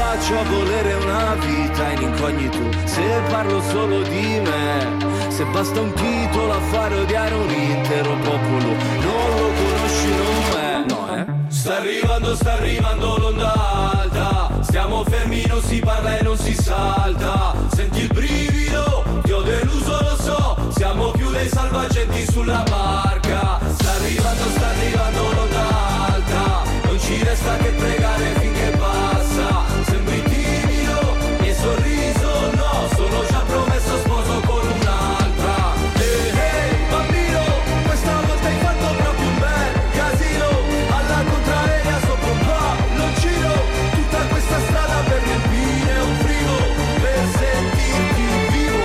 faccio a volere una vita in incognito se parlo solo di me? Se basta un titolo a fare odiare un intero popolo, non lo conosci, non è? No, eh? Sta arrivando l'onda alta, stiamo fermi, non si parla e non si salta. Senti il brivido, ti ho deluso, lo so, siamo più dei salvagenti sulla barca. Sta arrivando l'onda alta, non ci resta che pregare finché passa. Sembri timido, mio sorriso no, sono già promesso sposo con un'altra. Ehi, bambino, questa volta hai fatto proprio un bel casino. Alla contraria sopra un palloncino, tutta questa strada per riempire un frigo, per sentirti vivo.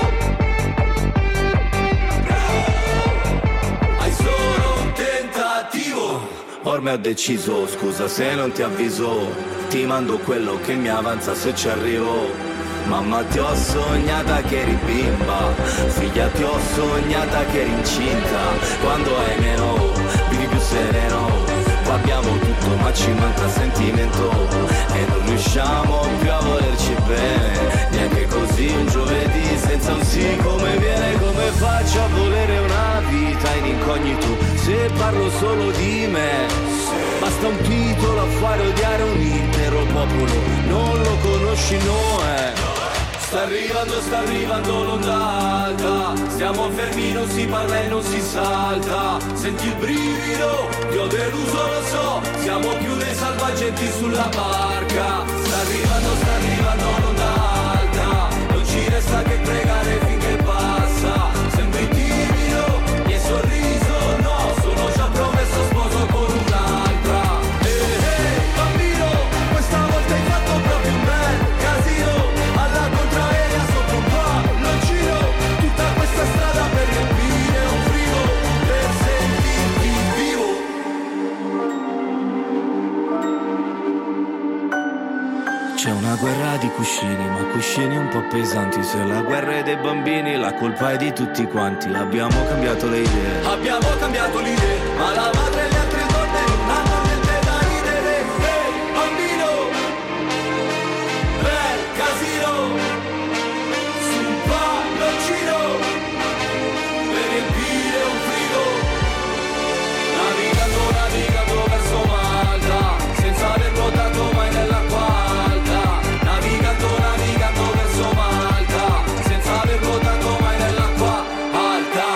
Hai solo un tentativo. Ormai ho deciso, scusa se non ti avviso, ti mando quello che mi avanza se ci arrivo. Mamma ti ho sognata che eri bimba, figlia ti ho sognata che eri incinta. Quando hai meno, vivi più sereno. Qua abbiamo tutto ma ci manca sentimento e non riusciamo più a volerci bene. Neanche così un giovedì senza un sì come viene. Come faccio a volere una vita in incognito se parlo solo di me? Basta un titolo a fare odiare un intero popolo, non lo conosci, no è? Sta arrivando l'onda alta, stiamo fermi, non si parla e non si salta. Senti il brivido, ti ho deluso, lo so, siamo più dei salvagenti sulla barca. Sta arrivando l'onda alta, non ci resta che pregare finché passa. Sembri timido, mio sorriso no, sono già promesso sposo con un'altra. Ehi, bambino, questa volta hai fatto proprio un bel casino. Alla contraria sopra un palloncino, tutta questa strada per riempire un frigo, per sentirti vivo. C'è una guerra di cuscini, ma cuscini un po' pesanti. Se la guerra è dei bambini, la colpa è di tutti quanti. Abbiamo cambiato le idee, ma la madre e le altre donne non hanno niente da ridere. Ehi, bambino, bel casino, su un palloncino, per riempire un frigo. Navigando verso Malta, senza aver nuotato mai nell'acqua alta. Navigando verso Malta, senza aver nuotato mai nell'acqua alta.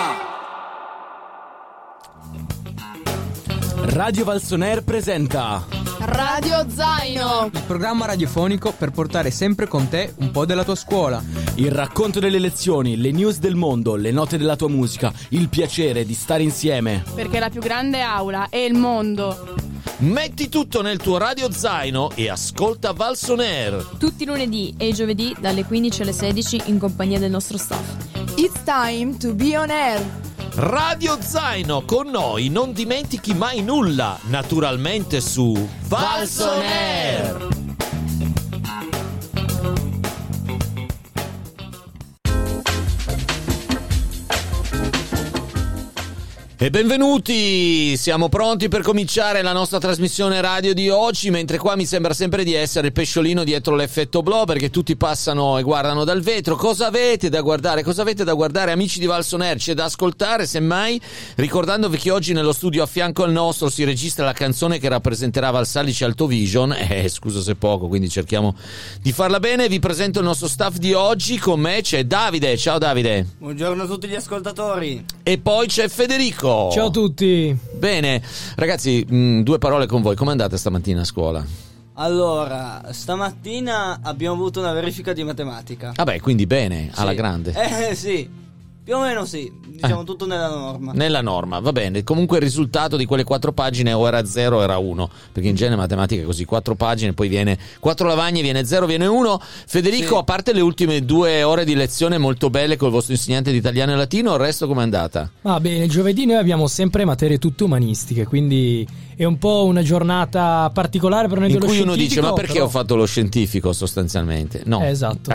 Radio Valsoner presenta Radio Zaino, il programma radiofonico per portare sempre con te un po' della tua scuola. il racconto delle lezioni, le news del mondo, le note della tua musica, il piacere di stare insieme. perché la più grande aula è il mondo. Metti tutto nel tuo radio zaino e ascolta Valsoner. Tutti i lunedì e i giovedì dalle 15 alle 16 in compagnia del nostro staff. It's time to be on air. Radio Zaino, con noi non dimentichi mai nulla, naturalmente su Valsoner. E benvenuti, siamo pronti per cominciare la nostra trasmissione radio di oggi, mentre qua mi sembra sempre di essere il pesciolino dietro l'effetto blow, perché tutti passano e guardano dal vetro. Cosa avete da guardare? Amici di Valsoner? C'è da ascoltare, semmai, ricordandovi che oggi nello studio a fianco al nostro si registra la canzone che rappresenterà Valsalice Alto Vision. Scusa se poco, quindi cerchiamo di farla bene. Vi presento il nostro staff di oggi. Con me c'è Davide. Ciao Davide. Buongiorno a tutti gli ascoltatori. E poi c'è Federico. Ciao a tutti. Bene, ragazzi, due parole con voi. Come andate stamattina a scuola? Allora, stamattina abbiamo avuto una verifica di matematica. Vabbè, quindi bene, alla Sì. grande. Sì, più o meno sì, diciamo tutto nella norma. Nella norma, va bene. Comunque il risultato di quelle 4 pagine o era 0 o era 1, perché in genere matematica è così, 4 pagine, poi viene 4 lavagne, viene 0, viene 1. Federico, Sì. a parte le ultime 2 ore di lezione molto belle col vostro insegnante di italiano e latino, il resto com'è andata? Va bene, il giovedì noi abbiamo sempre materie tutte umanistiche, quindi è un po' una giornata particolare per noi in dello cui uno scientifico, dice ma perché però... ho fatto lo scientifico sostanzialmente? No. Esatto.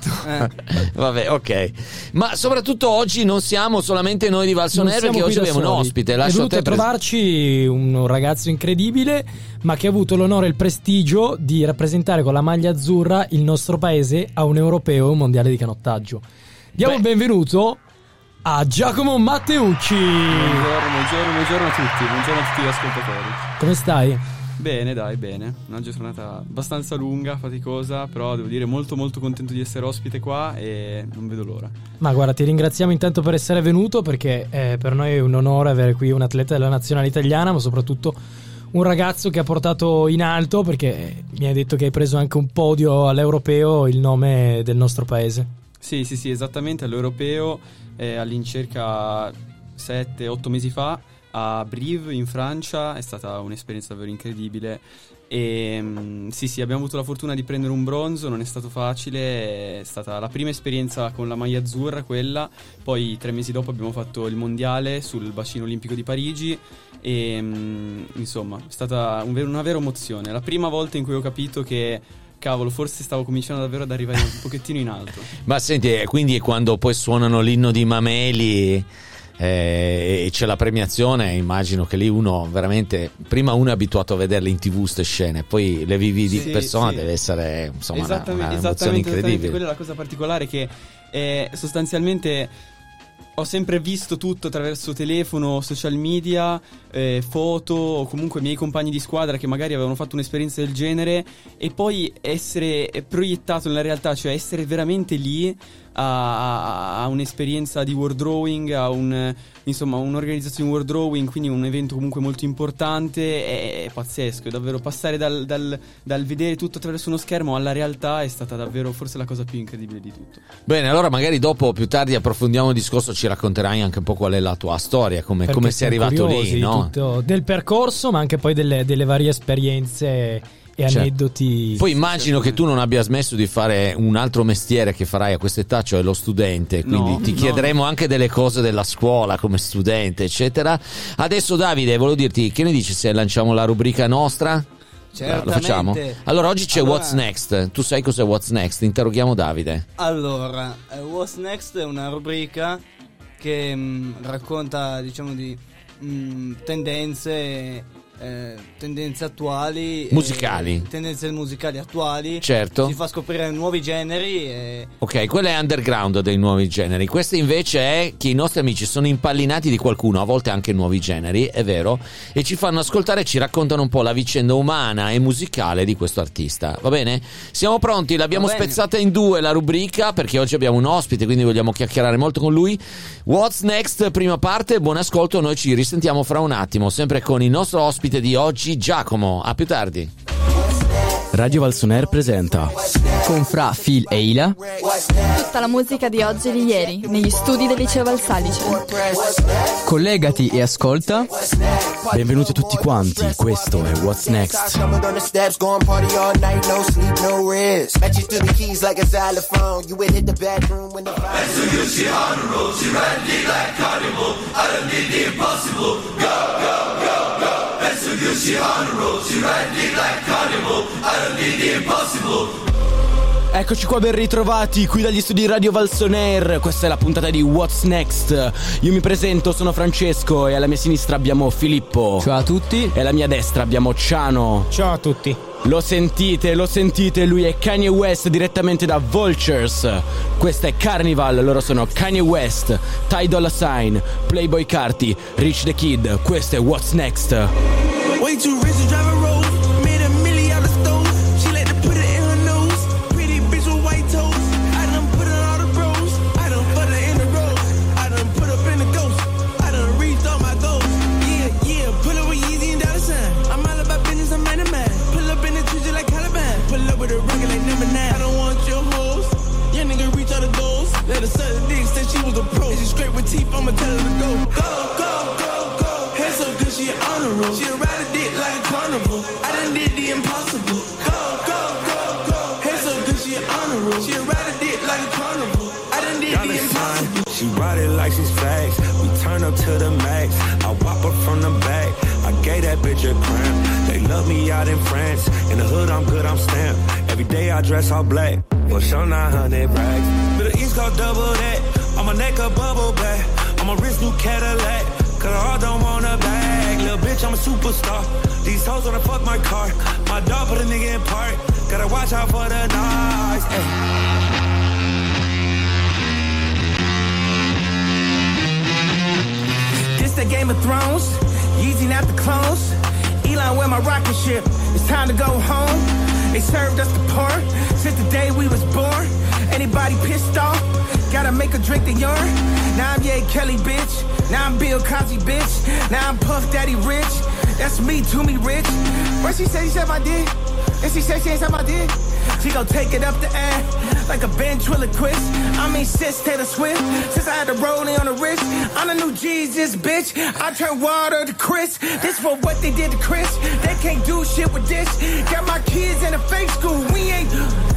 Vabbè, ok. Ma soprattutto oggi non siamo solamente noi di Valsoner, perché oggi abbiamo un ospite. È venuto trovarci un ragazzo incredibile, ma che ha avuto l'onore e il prestigio di rappresentare con la maglia azzurra il nostro paese a un europeo e un mondiale di canottaggio. Diamo il benvenuto a Giacomo Matteucci. Buongiorno a tutti, buongiorno a tutti gli ascoltatori. Come stai? Bene, dai, bene. Una giornata abbastanza lunga, faticosa, però devo dire molto contento di essere ospite qua e non vedo l'ora. Ma guarda, ti ringraziamo intanto per essere venuto, perché per noi è un onore avere qui un atleta della nazionale italiana, ma soprattutto un ragazzo che ha portato in alto, perché mi hai detto che hai preso anche un podio all'europeo, il nome del nostro paese. Sì, esattamente, all'europeo all'incirca 7-8 mesi fa a Brive in Francia. È stata un'esperienza davvero incredibile e sì, abbiamo avuto la fortuna di prendere un bronzo, non è stato facile, è stata la prima esperienza con la maglia azzurra quella, poi 3 mesi dopo abbiamo fatto il mondiale sul bacino olimpico di Parigi e insomma è stata una vera emozione, la prima volta in cui ho capito che cavolo, forse stavo cominciando davvero ad arrivare un pochettino in alto. Ma senti, quindi quando poi suonano l'inno di Mameli e c'è la premiazione, immagino che lì uno veramente, prima uno è abituato a vederle in TV ste scene, poi le vivi di persona, deve essere insomma una emozione incredibile. Quella è la cosa particolare, che sostanzialmente ho sempre visto tutto attraverso telefono, social media, foto, o comunque miei compagni di squadra che magari avevano fatto un'esperienza del genere, e poi essere proiettato nella realtà, cioè essere veramente lì a un'esperienza di World Drawing, a un'organizzazione World Drawing, quindi un evento comunque molto importante. È pazzesco, è davvero passare dal vedere tutto attraverso uno schermo alla realtà è stata davvero forse la cosa più incredibile di tutto. Bene, allora magari dopo, più tardi, approfondiamo il discorso, ci racconterai anche un po' qual è la tua storia, come sei arrivato lì, no? Tutto del percorso, ma anche poi delle varie esperienze e aneddoti. Poi immagino che tu non abbia smesso di fare un altro mestiere che farai a quest'età, cioè lo studente, quindi ti chiederemo anche delle cose della scuola come studente, eccetera. Adesso Davide, volevo dirti, che ne dici se lanciamo la rubrica nostra? Certamente. Lo facciamo? Allora oggi c'è What's Next. Tu sai cos'è What's Next? Interroghiamo Davide. Allora, What's Next è una rubrica che racconta, diciamo, di tendenze attuali, tendenze musicali attuali. Certo. Si fa scoprire nuovi generi ok, quella è underground dei nuovi generi. Questa invece è che i nostri amici sono impallinati di qualcuno, a volte anche nuovi generi, è vero, e ci fanno ascoltare e ci raccontano un po' la vicenda umana e musicale di questo artista. Va bene? Siamo pronti? L'abbiamo spezzata in due la rubrica, perché oggi abbiamo un ospite, quindi vogliamo chiacchierare molto con lui. What's Next, prima parte, buon ascolto. Noi ci risentiamo fra un attimo, sempre con il nostro ospite di oggi, Giacomo. A più tardi. Radio Valsoner presenta con Fra, Phil e Ila Tutta la musica di oggi e di ieri negli studi del liceo Valsalice. Collegati e ascolta. Benvenuti a tutti quanti, questo è What's Next. Eccoci qua, ben ritrovati qui dagli studi Radio Valsoner. Questa è la puntata di What's Next. Io mi presento, sono Francesco e alla mia sinistra abbiamo Filippo. Ciao a tutti. E alla mia destra abbiamo Ciano. Ciao a tutti. Lo sentite, lui è Kanye West direttamente da Vultures. Questa è Carnival, loro sono Kanye West, Ty Dolla $ign, Playboy Carti, Rich the Kid. Questo è What's Next. Way too rich to drive a road, made $1 million out of stove. She like to put it in her nose, pretty bitch with white toes. I done put it all the bros, I done put her in the road. I done put up in the ghost, I done reached all my goals. Yeah, pull up with Yeezy and Dollar $ign. I'm all about business, I'm man to man. Pull up in the trees like Caliban, pull up with a rocket like number 9. I don't want your hoes, your nigga reach all the goals. Let her suck the dick, said she was a pro. She straight with teeth, I'ma tell her to go. Go, hair so good she on the road. She ride a dick like a carnival. I done did the impossible. Go, hair so good she on the road. She ride a dick like a carnival. I done did the impossible. She ride it like she's facts. We turn up to the max. I whop her from the back. I gave that bitch a cramp. They love me out in France. In the hood, I'm good, I'm stamped. Every day I dress all black. For sure 900 racks. But the East Coast double that. On my neck a bubble back. On my wrist new Cadillac. Cause I all don't want a bag. Little bitch, I'm a superstar. These hoes wanna fuck my car. My dog put a nigga in park. Gotta watch out for the noise. This the Game of Thrones. Yeezy not the clones. Elon wear my rocket ship. It's time to go home. They served us the pork since the day we was born. Anybody pissed off? Gotta make a drink the urine. Now I'm Ye Kelly, bitch. Now I'm Bill Cosby, bitch. Now I'm Puff Daddy Rich. That's me, to me rich. What she said my dick? And she said she ain't said my dick. She gon' take it up the ass like a ventriloquist. I mean, sis Taylor Swift. Since I had the rolling on the wrist, I'm the new Jesus, bitch. I turn water to Chris. This for what they did to Chris. They can't do shit with this. Got my kids in a fake school. We ain't.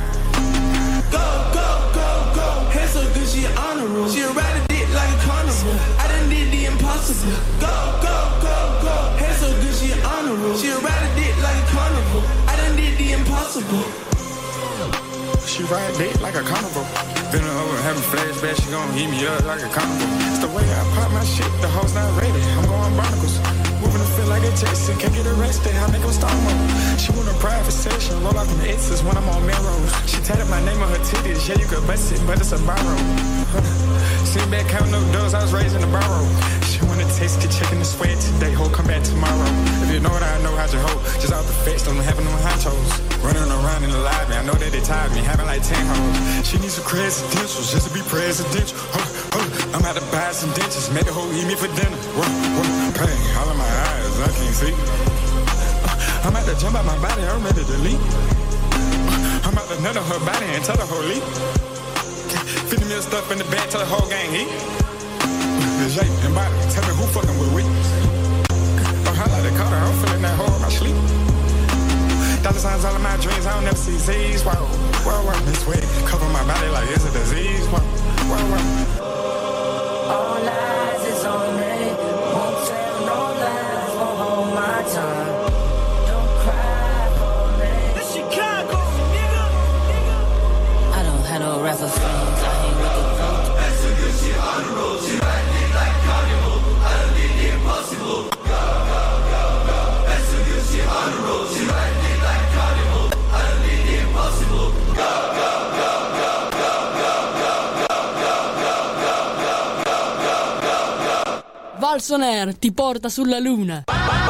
Go, go, go, go. Hands so good, she an honor roll. She ride a dick like a carnival. I done did the impossible. Go, go, go, go. Hands so good, she an honor roll. She ride a dick like a carnival. I done did the impossible. She ride dick like a carnival. Been over having flashbacks, she gon' eat me up like a carnival. It's the way I pop my shit, the hoes not ready. I'm going barnacles. Moving to feel like they chasing, can't get arrested, I make them start mode. She want a private session, roll out them X's when I'm on Melrose. She tatted my name on her titties, yeah you could bust it, but it's a borrow. Sitting back counting up doors, I was raised in the barrow. She wanna taste the chicken and sweat today, ho, come back tomorrow. If you know what I know, how'd you hope? Just off the fence, don't have no high toes. Running around in the lobby, I know that they tired me, having like 10 hoes. She needs some credentials just to be presidential. I'm about to buy some dentures, make the hoe eat me for dinner. Pain all in my eyes, I can't see. I'm about to jump out my body, I'm ready to leave. I'm about to nut on her body and tell her whole leave. 50 mil stuff in the bag, tell the whole gang eat. The Jay and body, tell me who fucking with we. Oh, I like the Carter, I'm feeling that hole in my sleep. Dollar signs all in my dreams, I don't never see Z's. Wow, wow, wow, this way, cover my body like it's a disease. Wow, wow, wow. All eyes is on me. Won't tell no lies, won't hold my time. Don't cry for me. This Chicago, nigga. I don't have no rap for friends, I ain't with the group. That's a good shit on the road. She ride it like carnival. I done did the impossible. Go, go, go, go. That's a good shit on the road. She ride it like carnival. I done did the impossible. Go, go, go, go, go, go, go, go, go, go, go. Valsonair ti porta sulla luna.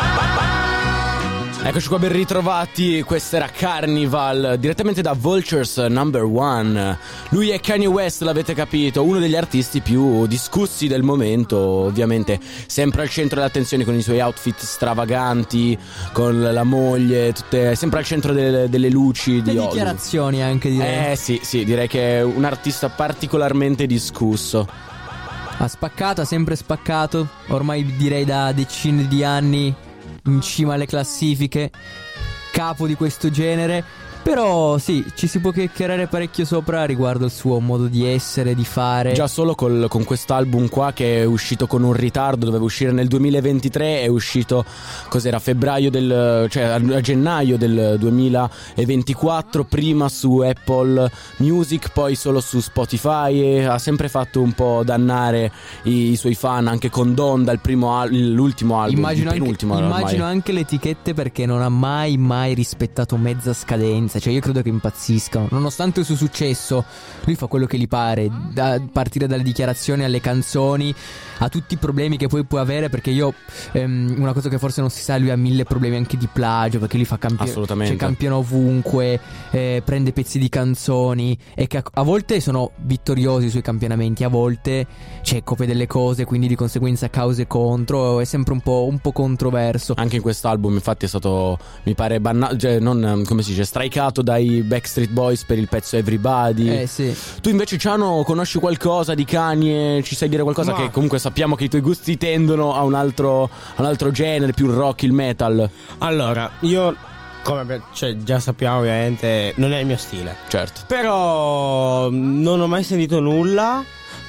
Eccoci qua, ben ritrovati. Questa era Carnival, direttamente da Vultures Number One. Lui è Kanye West, l'avete capito, uno degli artisti più discussi del momento, ovviamente sempre al centro dell'attenzione con i suoi outfit stravaganti, con la moglie, tutte, sempre al centro delle luci di Hollywood. Dichiarazioni anche, direi. Sì, direi che è un artista particolarmente discusso. Ha sempre spaccato, ormai direi da decine di anni in cima alle classifiche, capo di questo genere. Però sì, ci si può chiacchierare parecchio sopra riguardo il suo modo di essere, di fare. Già solo con quest'album qua, che è uscito con un ritardo, doveva uscire nel 2023, è uscito, cos'era, a gennaio del 2024, prima su Apple Music, poi solo su Spotify, e ha sempre fatto un po' dannare i suoi fan, anche con Donda, l'ultimo album, immagino anche le etichette, perché non ha mai rispettato mezza scadenza. Cioè io credo che impazziscano. Nonostante il suo successo, lui fa quello che gli pare, da partire dalle dichiarazioni alle canzoni, a tutti i problemi che poi può avere. Perché una cosa che forse non si sa, lui ha 1000 problemi anche di plagio, perché lui fa campione ovunque, prende pezzi di canzoni, e che a volte sono vittoriosi i suoi campionamenti, a volte copia delle cose, quindi di conseguenza cause contro. È sempre un po' controverso. Anche in quest'album infatti è stato, mi pare, stricato dai Backstreet Boys per il pezzo Everybody. Sì. Tu invece, Ciano, conosci qualcosa di Kanye? Ci sai dire qualcosa? Che comunque sappiamo che i tuoi gusti tendono a un altro genere, più il rock, il metal. Allora, io, come già sappiamo, ovviamente non è il mio stile. Certo. Però non ho mai sentito nulla.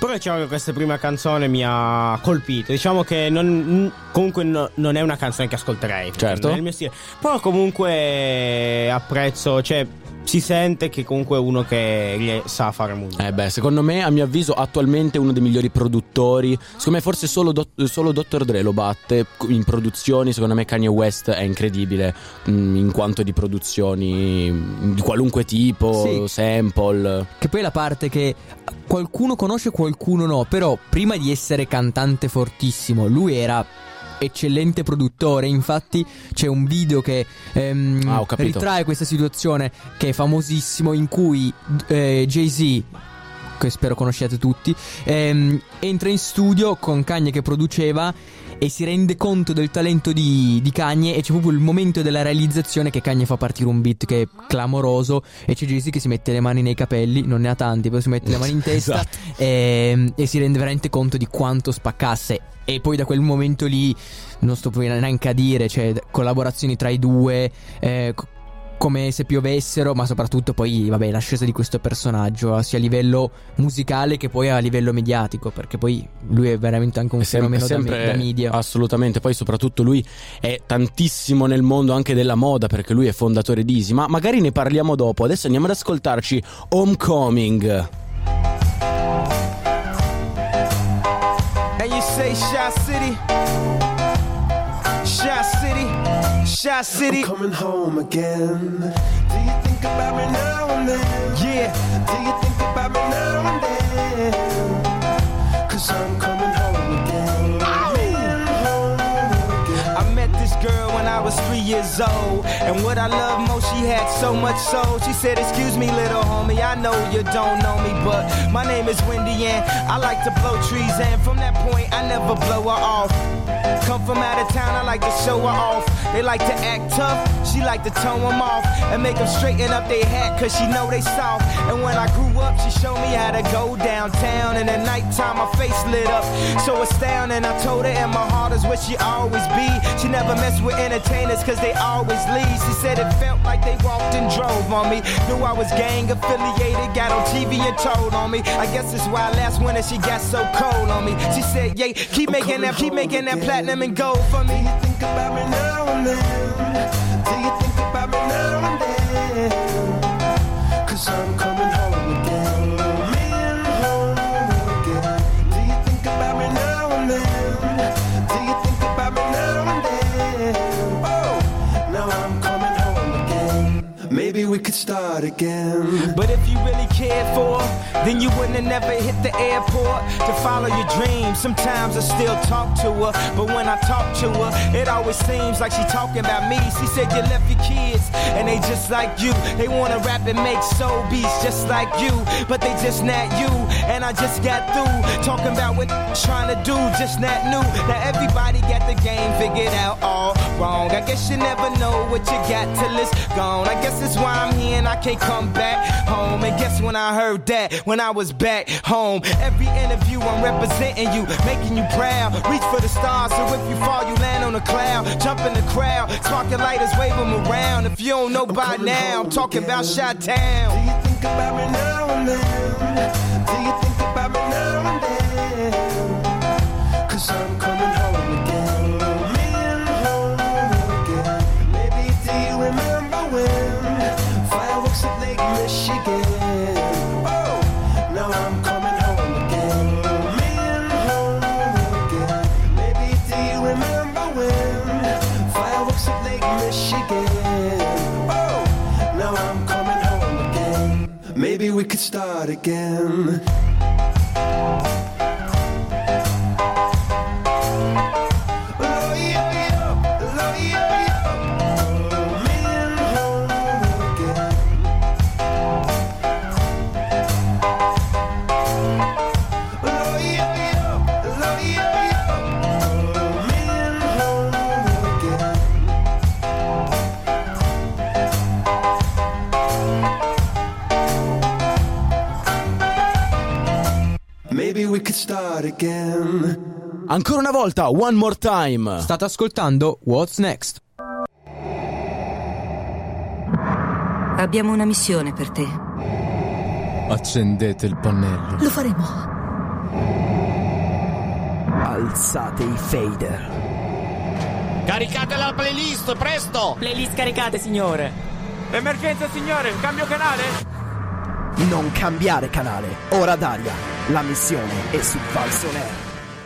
Però diciamo che questa prima canzone mi ha colpito. Diciamo che comunque non è una canzone che ascolterei, certo, non è il mio stile. Però comunque apprezzo, cioè si sente che comunque è uno che sa fare musica. Secondo me, a mio avviso, attualmente uno dei migliori produttori. Secondo me forse solo Dr. Dre lo batte in produzioni. Secondo me Kanye West è incredibile in quanto di produzioni di qualunque tipo, sample. Che poi è la parte che qualcuno conosce, qualcuno no. Però prima di essere cantante fortissimo, lui era eccellente produttore. Infatti c'è un video che ritrae questa situazione, che è famosissimo, in cui Jay-Z, che spero conosciate tutti, entra in studio con Kanye che produceva e si rende conto del talento di Kanye, e c'è proprio il momento della realizzazione che Kanye fa partire un beat che è clamoroso e c'è Jay-Z che si mette le mani nei capelli, non ne ha tanti, però si mette le mani in testa, esatto, e si rende veramente conto di quanto spaccasse. E poi da quel momento lì non sto poi neanche a dire, cioè collaborazioni tra i due, come se piovessero, ma soprattutto poi l'ascesa di questo personaggio sia a livello musicale che poi a livello mediatico, perché poi lui è veramente anche un fenomeno da media. Assolutamente. Poi soprattutto lui è tantissimo nel mondo anche della moda, perché lui è fondatore di Easy, ma magari ne parliamo dopo. Adesso andiamo ad ascoltarci Homecoming. And you say Shot City, Shot City, Shot City. I'm coming home again. Do you think about me now and then? Yeah. Do you think about me now and then? 'Cause I'm coming home again. I met this girl when I was 3 years old, and what I love most, she had so much soul. She said, excuse me little homie, I know you don't know me, but my name is Wendy and I like to blow trees, and from that point I never blow her off. Come from out of town, I like to show her off. They like to act tough, she like to tone them off and make them straighten up their hat, 'cause she know they soft. And when I grew up, she showed me how to go downtown, and at nighttime my face lit up so astounding. I told her and my heart is where she always be. She never mess with entertainers 'cause they always leave. She said it felt like they walked and drove on me. Knew I was gang affiliated, got on TV and told on me. I guess that's why last winter she got so cold on me. She said, yeah, keep making that platinum and gold for me. Do you think about me now and then? Do you think about me now and then? 'Cause I'm coming home again. Home again. Do you think about me now and then? Do you think about me now and then? Oh, now I'm coming home again. Maybe we could start again. But if you really cared for her, then you wouldn't have never hit the airport to follow your dreams. Sometimes I still talk to her, but when I talk to her, it always seems like she talking about me. She said you left your kids and they just like you. They wanna rap and make soul beats just like you, but they just not you. And I just got through talking about what trying to do, just not new. Now everybody got the game figured out all wrong. I guess you never know what you got till it's gone. I guess that's why I'm here and I can't come back home. And guess when I heard that, when I was back home, every interview I'm representing you, making you proud. Reach for the stars, so if you fall, you land on a cloud. Jump in the crowd, spark your lighters, wave them around. If you don't know by now, I'm talking about Chi-Town. Do you think about me now and then? Do you think about me now and then? 'Cause I'm coming home again. Home again. Maybe do you remember when fireworks at Lake Michigan? Oh, now I'm coming home again. Home again. Maybe do you remember when fireworks at Lake Michigan? Oh, now I'm coming home again. Maybe we could start again. Maybe we could start again. Ancora una volta, one more time. State ascoltando What's Next. Abbiamo una missione per te. Accendete il pannello. Lo faremo. Alzate i fader. Caricate la playlist, presto! Playlist caricate, signore. Emergenza, signore, cambio canale? Non cambiare canale, ora d'aria. La missione è su Falso Nerd.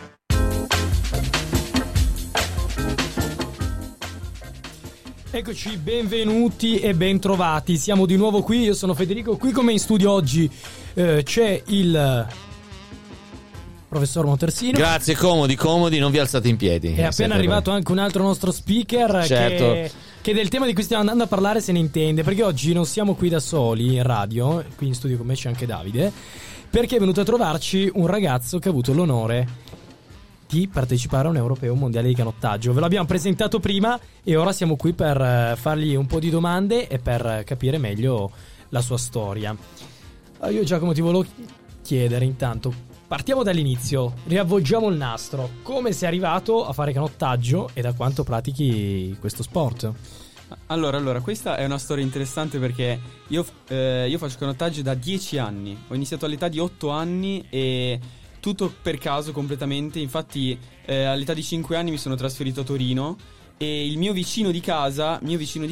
Eccoci, benvenuti e bentrovati. Siamo di nuovo qui, io sono Federico. Qui con me in studio oggi c'è il professor Montersino. Grazie, comodi, non vi alzate in piedi. È appena arrivato anche un altro nostro speaker, certo, che del tema di cui stiamo andando a parlare se ne intende, perché oggi non siamo qui da soli in radio, qui in studio con me c'è anche Davide, perché è venuto a trovarci un ragazzo che ha avuto l'onore di partecipare a un europeo mondiale di canottaggio. Ve l'abbiamo presentato prima e ora siamo qui per fargli un po' di domande e per capire meglio la sua storia. Io Giacomo ti volevo chiedere intanto, partiamo dall'inizio, riavvolgiamo il nastro. Come sei arrivato a fare canottaggio e da quanto pratichi questo sport? Allora, questa è una storia interessante perché io faccio canottaggio da 10 anni. Ho iniziato all'età di 8 anni e tutto per caso completamente. Infatti all'età di 5 anni mi sono trasferito a Torino e il mio vicino di casa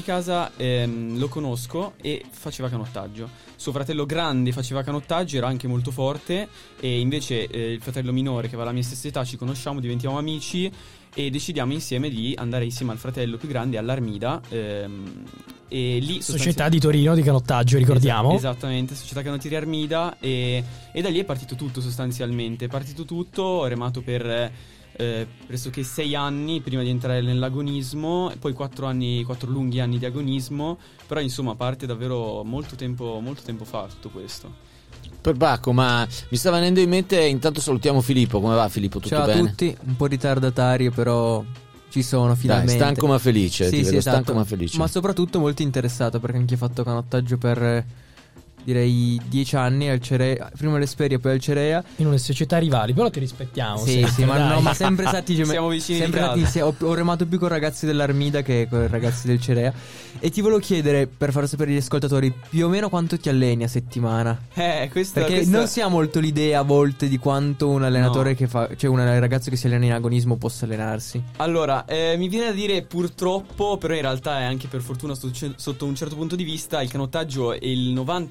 lo conosco e faceva canottaggio. Suo fratello grande faceva canottaggio, era anche molto forte, e invece il fratello minore che aveva la mia stessa età, ci conosciamo, diventiamo amici e decidiamo insieme di andare insieme al fratello più grande all'Armida, e lì Società di Torino di canottaggio, ricordiamo. Esattamente, Società Canottieri Armida, e da lì è partito tutto sostanzialmente. È partito tutto, ho remato per pressoché 6 anni prima di entrare nell'agonismo, poi 4 lunghi anni di agonismo, però insomma parte davvero molto tempo fa tutto questo. Perbacco, ma mi sta venendo in mente, intanto salutiamo Filippo. Come va Filippo? Tutto bene? Ciao a tutti, un po' ritardatario però ci sono finalmente. Dai, stanco ma felice, sì, ti vedo esatto. Stanco ma felice. Ma soprattutto molto interessato, perché anche io ho fatto canottaggio per direi 10 anni al Cerea, prima all'Esperia poi al Cerea, in una società rivali, però ti rispettiamo. Sì, ma sempre stati siamo vicini, sempre stati, ho remato più con ragazzi dell'Armida che con i ragazzi del Cerea. E ti volevo chiedere, per far sapere agli ascoltatori, più o meno quanto ti alleni a settimana? Perché non si ha molto l'idea a volte di quanto un allenatore un ragazzo che si allena in agonismo possa allenarsi. Allora, mi viene da dire purtroppo, però in realtà è anche per fortuna sotto un certo punto di vista, il canottaggio è il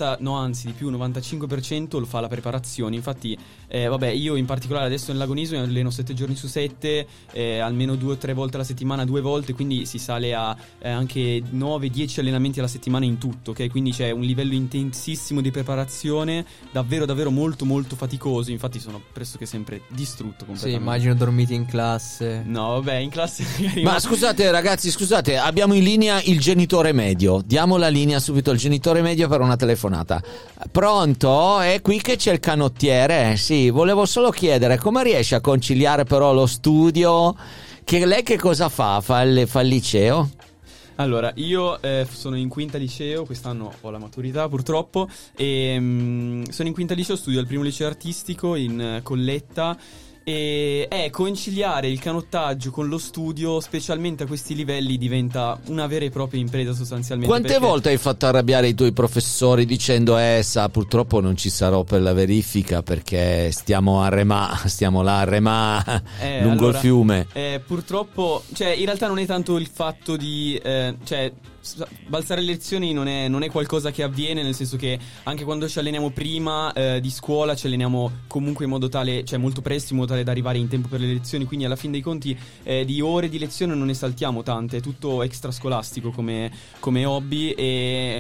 95% lo fa la preparazione. Infatti io in particolare adesso nell'agonismo mi alleno 7 giorni su 7, almeno 2 o 3 volte alla settimana, 2 volte, quindi si sale a anche 9-10 allenamenti alla settimana in tutto, ok? Quindi c'è un livello intensissimo di preparazione, davvero molto molto faticoso. Infatti sono pressoché sempre distrutto completamente. Sì, immagino dormite in classe. No, vabbè, in classe Ma scusate ragazzi, abbiamo in linea il genitore medio. Diamo la linea subito al genitore medio per una telefonata. Pronto? È qui che c'è il canottiere? Sì, volevo solo chiedere come riesce a conciliare però lo studio, che lei che cosa fa? Fa il liceo? Allora, io sono in quinta liceo, quest'anno ho la maturità purtroppo, e sono in quinta liceo, studio al primo liceo artistico in Colletta. E conciliare il canottaggio con lo studio, specialmente a questi livelli, diventa una vera e propria impresa sostanzialmente. Quante volte hai fatto arrabbiare i tuoi professori dicendo purtroppo non ci sarò per la verifica perché stiamo là a remà lungo il fiume? Purtroppo, in realtà non è tanto il fatto di balzare le lezioni non è qualcosa che avviene, nel senso che anche quando ci alleniamo prima di scuola ci alleniamo comunque in modo tale, molto presto, in modo tale da arrivare in tempo per le lezioni, quindi alla fin dei conti di ore di lezione non ne saltiamo tante, è tutto extrascolastico come hobby. E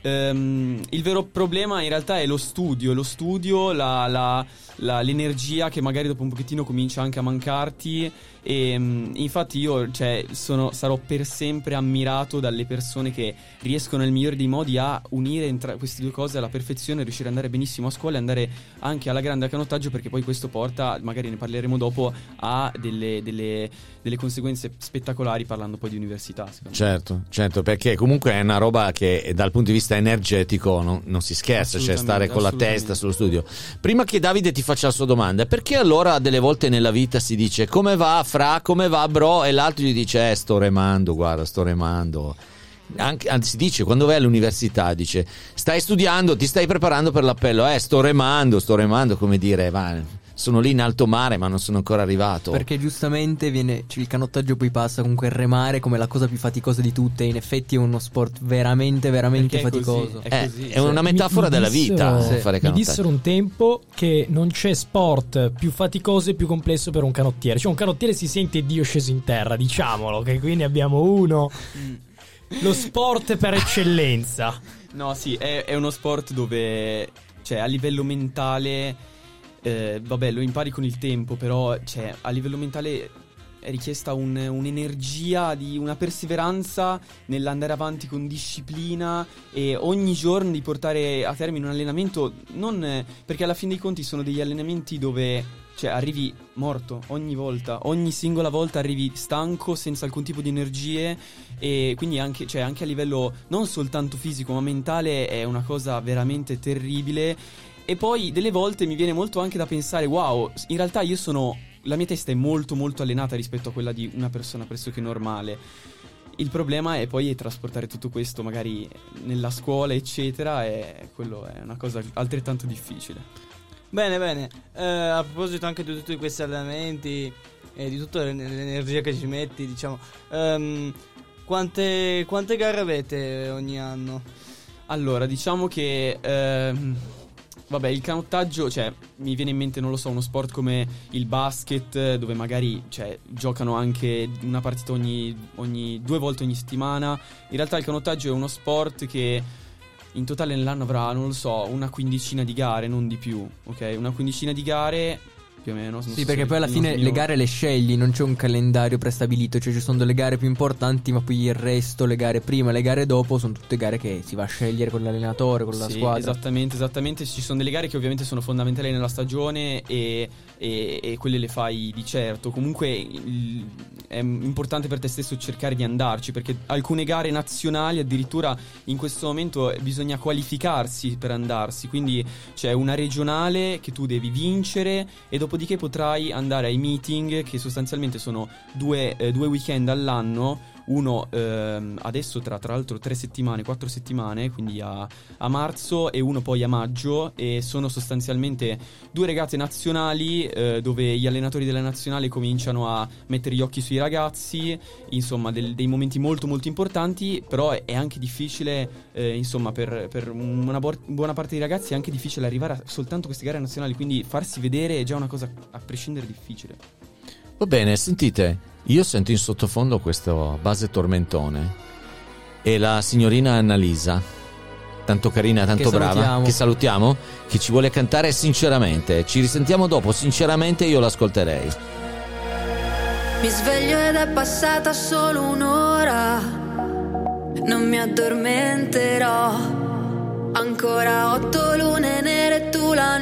il vero problema in realtà è lo studio, l'energia che magari dopo un pochettino comincia anche a mancarti. E infatti io sarò per sempre ammirato dalle persone che riescono nel migliore dei modi a unire queste due cose alla perfezione, riuscire ad andare benissimo a scuola e andare anche alla grande a canottaggio, perché poi questo porta, magari ne parleremo dopo, a delle conseguenze spettacolari, parlando poi di università. Certo, perché comunque è una roba che dal punto di vista energetico non si scherza, stare con la testa sullo studio. Prima che Davide ti faccia la sua domanda, perché allora delle volte nella vita si dice come va Fra, come va bro, e l'altro gli dice sto remando. Anzi dice, quando vai all'università stai studiando, ti stai preparando per l'appello, sto remando, come dire, va, sono lì in alto mare ma non sono ancora arrivato. Perché giustamente il canottaggio poi passa, comunque il remare come la cosa più faticosa di tutte. In effetti è uno sport veramente faticoso. È una metafora della vita fare canottaggio. Mi dissero un tempo che non c'è sport più faticoso e più complesso per un canottiere. Cioè un canottiere si sente Dio sceso in terra, diciamolo, che quindi abbiamo lo sport per eccellenza. No, sì, è uno sport dove, cioè, a livello mentale, vabbè, lo impari con il tempo, però, cioè, a livello mentale è richiesta un'energia, una perseveranza nell'andare avanti con disciplina e ogni giorno di portare a termine un allenamento, non perché alla fine dei conti sono degli allenamenti dove, cioè, arrivi morto ogni volta, ogni singola volta arrivi stanco, senza alcun tipo di energie, e quindi anche a livello non soltanto fisico ma mentale è una cosa veramente terribile. E poi delle volte mi viene molto anche da pensare, wow, in realtà la mia testa è molto molto allenata rispetto a quella di una persona pressoché normale. Il problema è poi trasportare tutto questo magari nella scuola eccetera, e quello è una cosa altrettanto difficile. Bene, a proposito anche di tutti questi allenamenti e di tutta l'energia che ci metti, diciamo, quante gare avete ogni anno? Allora, diciamo che vabbè, il canottaggio, cioè, mi viene in mente, non lo so, uno sport come il basket, dove magari, cioè, giocano anche una partita ogni 2 volte ogni settimana. In realtà il canottaggio è uno sport che in totale nell'anno avrà, non lo so, una quindicina di gare, non di più, ok? Una quindicina di gare più o meno. Sì, perché poi alla fine le gare le scegli, non c'è un calendario prestabilito, cioè ci sono delle gare più importanti, ma poi il resto, le gare prima, le gare dopo, sono tutte gare che si va a scegliere con l'allenatore, con la squadra. Esattamente, ci sono delle gare che ovviamente sono fondamentali nella stagione e quelle le fai di certo. Comunque è importante per te stesso cercare di andarci, perché alcune gare nazionali addirittura in questo momento bisogna qualificarsi per andarsi, quindi c'è una regionale che tu devi vincere e dopodiché potrai andare ai meeting, che sostanzialmente sono due weekend all'anno, uno adesso tra l'altro 4 settimane, quindi a marzo, e uno poi a maggio, e sono sostanzialmente 2 regate nazionali dove gli allenatori della nazionale cominciano a mettere gli occhi sui ragazzi, insomma dei momenti molto molto importanti. Però è anche difficile, insomma, per una buona parte dei ragazzi è anche difficile arrivare a soltanto queste gare nazionali, quindi farsi vedere è già una cosa a prescindere difficile. Va bene, sentite, io sento in sottofondo questo base tormentone e la signorina Annalisa, tanto carina, tanto brava, che salutiamo, che ci vuole cantare sinceramente. Ci risentiamo dopo, sinceramente io l'ascolterei. Mi sveglio ed è passata solo un'ora, non mi addormenterò, ancora 8 lune nere e tu la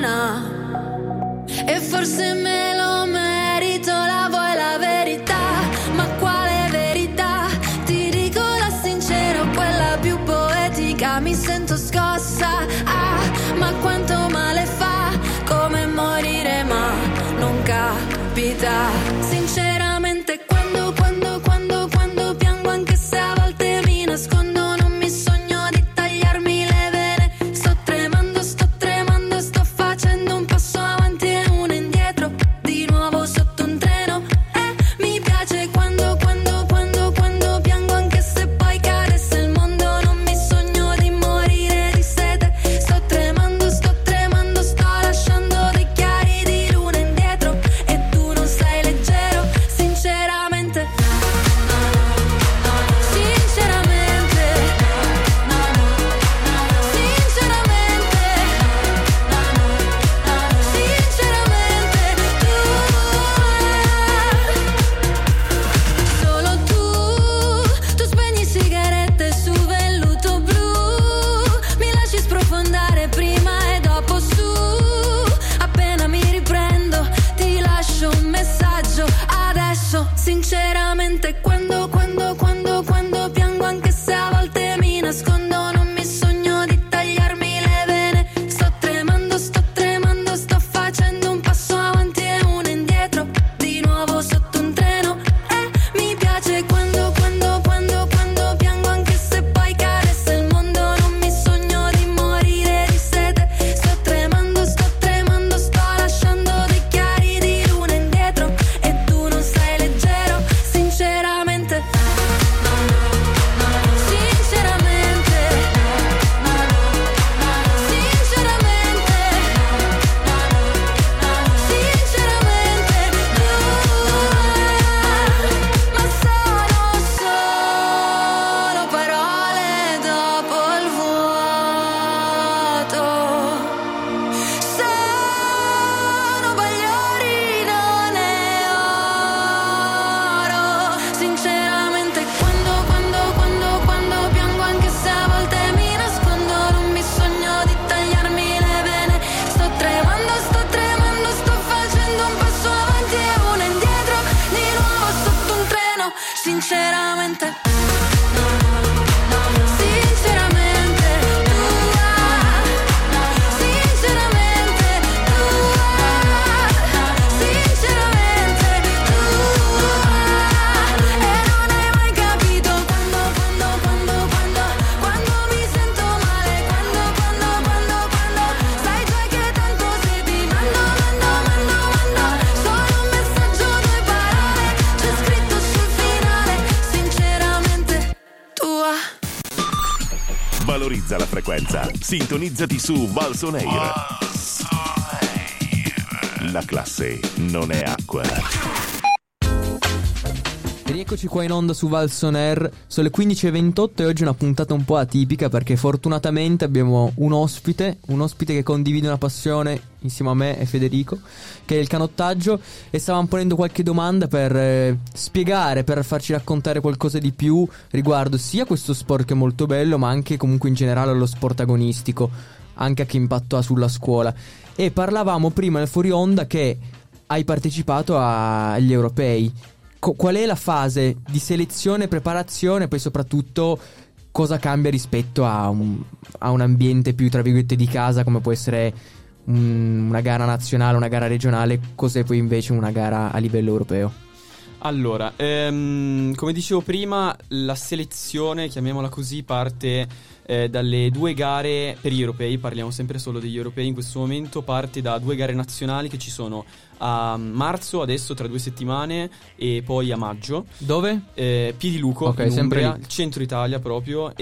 nona, e forse me lo merito, la vuoi la verità? Ma quale verità? Ti dico la sincera, quella più poetica, mi sento scossa, ma quanto male fa, come morire ma non capita. Sinceramente quando piango, anche se a volte mi nascondo, non mi sogno di tagliarmi le vene, sto tremando, sto facendo un passo avanti e uno indietro. Memorizza la frequenza. Sintonizzati su Valson Air. La classe non è acqua. Rieccoci qua in onda su Valson Air. Sono le 15:28 e oggi è una puntata un po' atipica perché fortunatamente abbiamo un ospite che condivide una passione insieme a me e Federico, che è il canottaggio, e stavamo ponendo qualche domanda per spiegare, per farci raccontare qualcosa di più riguardo sia questo sport che è molto bello, ma anche comunque in generale lo sport agonistico, anche a che impatto ha sulla scuola. E parlavamo prima nel fuori onda che hai partecipato agli europei. Qual è la fase di selezione, preparazione e poi soprattutto cosa cambia rispetto a un ambiente più tra virgolette di casa, come può essere una gara nazionale, una gara regionale? Cos'è poi invece una gara a livello europeo? Allora, come dicevo prima, la selezione, chiamiamola così, parte dalle 2 gare per gli europei. Parliamo sempre solo degli europei in questo momento. Parte da 2 gare nazionali che ci sono a marzo, adesso tra 2 settimane, e poi a maggio. Dove? Piediluco, ok, in sempre Umbria, lì. il centro Italia proprio.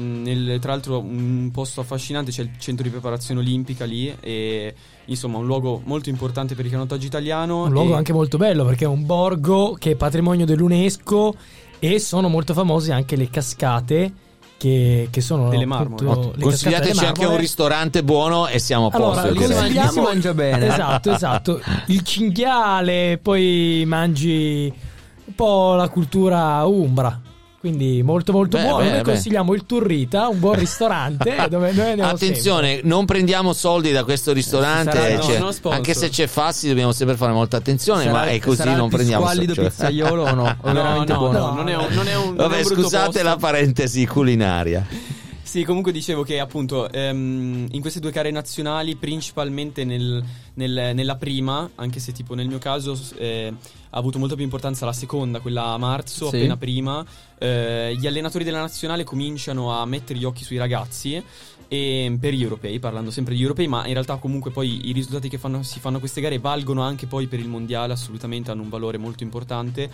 E tra l'altro un posto affascinante, c'è il centro di preparazione olimpica lì, e insomma un luogo molto importante per il canottaggio italiano. Un luogo anche molto bello perché è un borgo che è patrimonio dell'UNESCO e sono molto famose anche le cascate che sono delle appunto, marmore. Consigliateci anche un ristorante buono e siamo a posto. Allora, si mangia bene. Esatto. Il cinghiale, poi mangi un po' la cultura umbra. Quindi molto buono. Noi consigliamo il Turrita, un buon ristorante dove noi andiamo attenzione, sempre. Non prendiamo soldi da questo ristorante, anche se c'è Fassi dobbiamo sempre fare molta attenzione, ma è così, non prendiamo soldi. Sarà il pizzaiolo o no? No, non è un Vabbè, scusate posto. la parentesi culinaria. Sì, comunque dicevo che appunto in queste 2 gare nazionali, principalmente nella prima, anche se tipo nel mio caso ha avuto molta più importanza la seconda, quella a marzo, sì, appena prima, gli allenatori della nazionale cominciano a mettere gli occhi sui ragazzi, e per gli europei, parlando sempre degli europei, ma in realtà comunque poi i risultati che si fanno a queste gare valgono anche poi per il mondiale, assolutamente hanno un valore molto importante.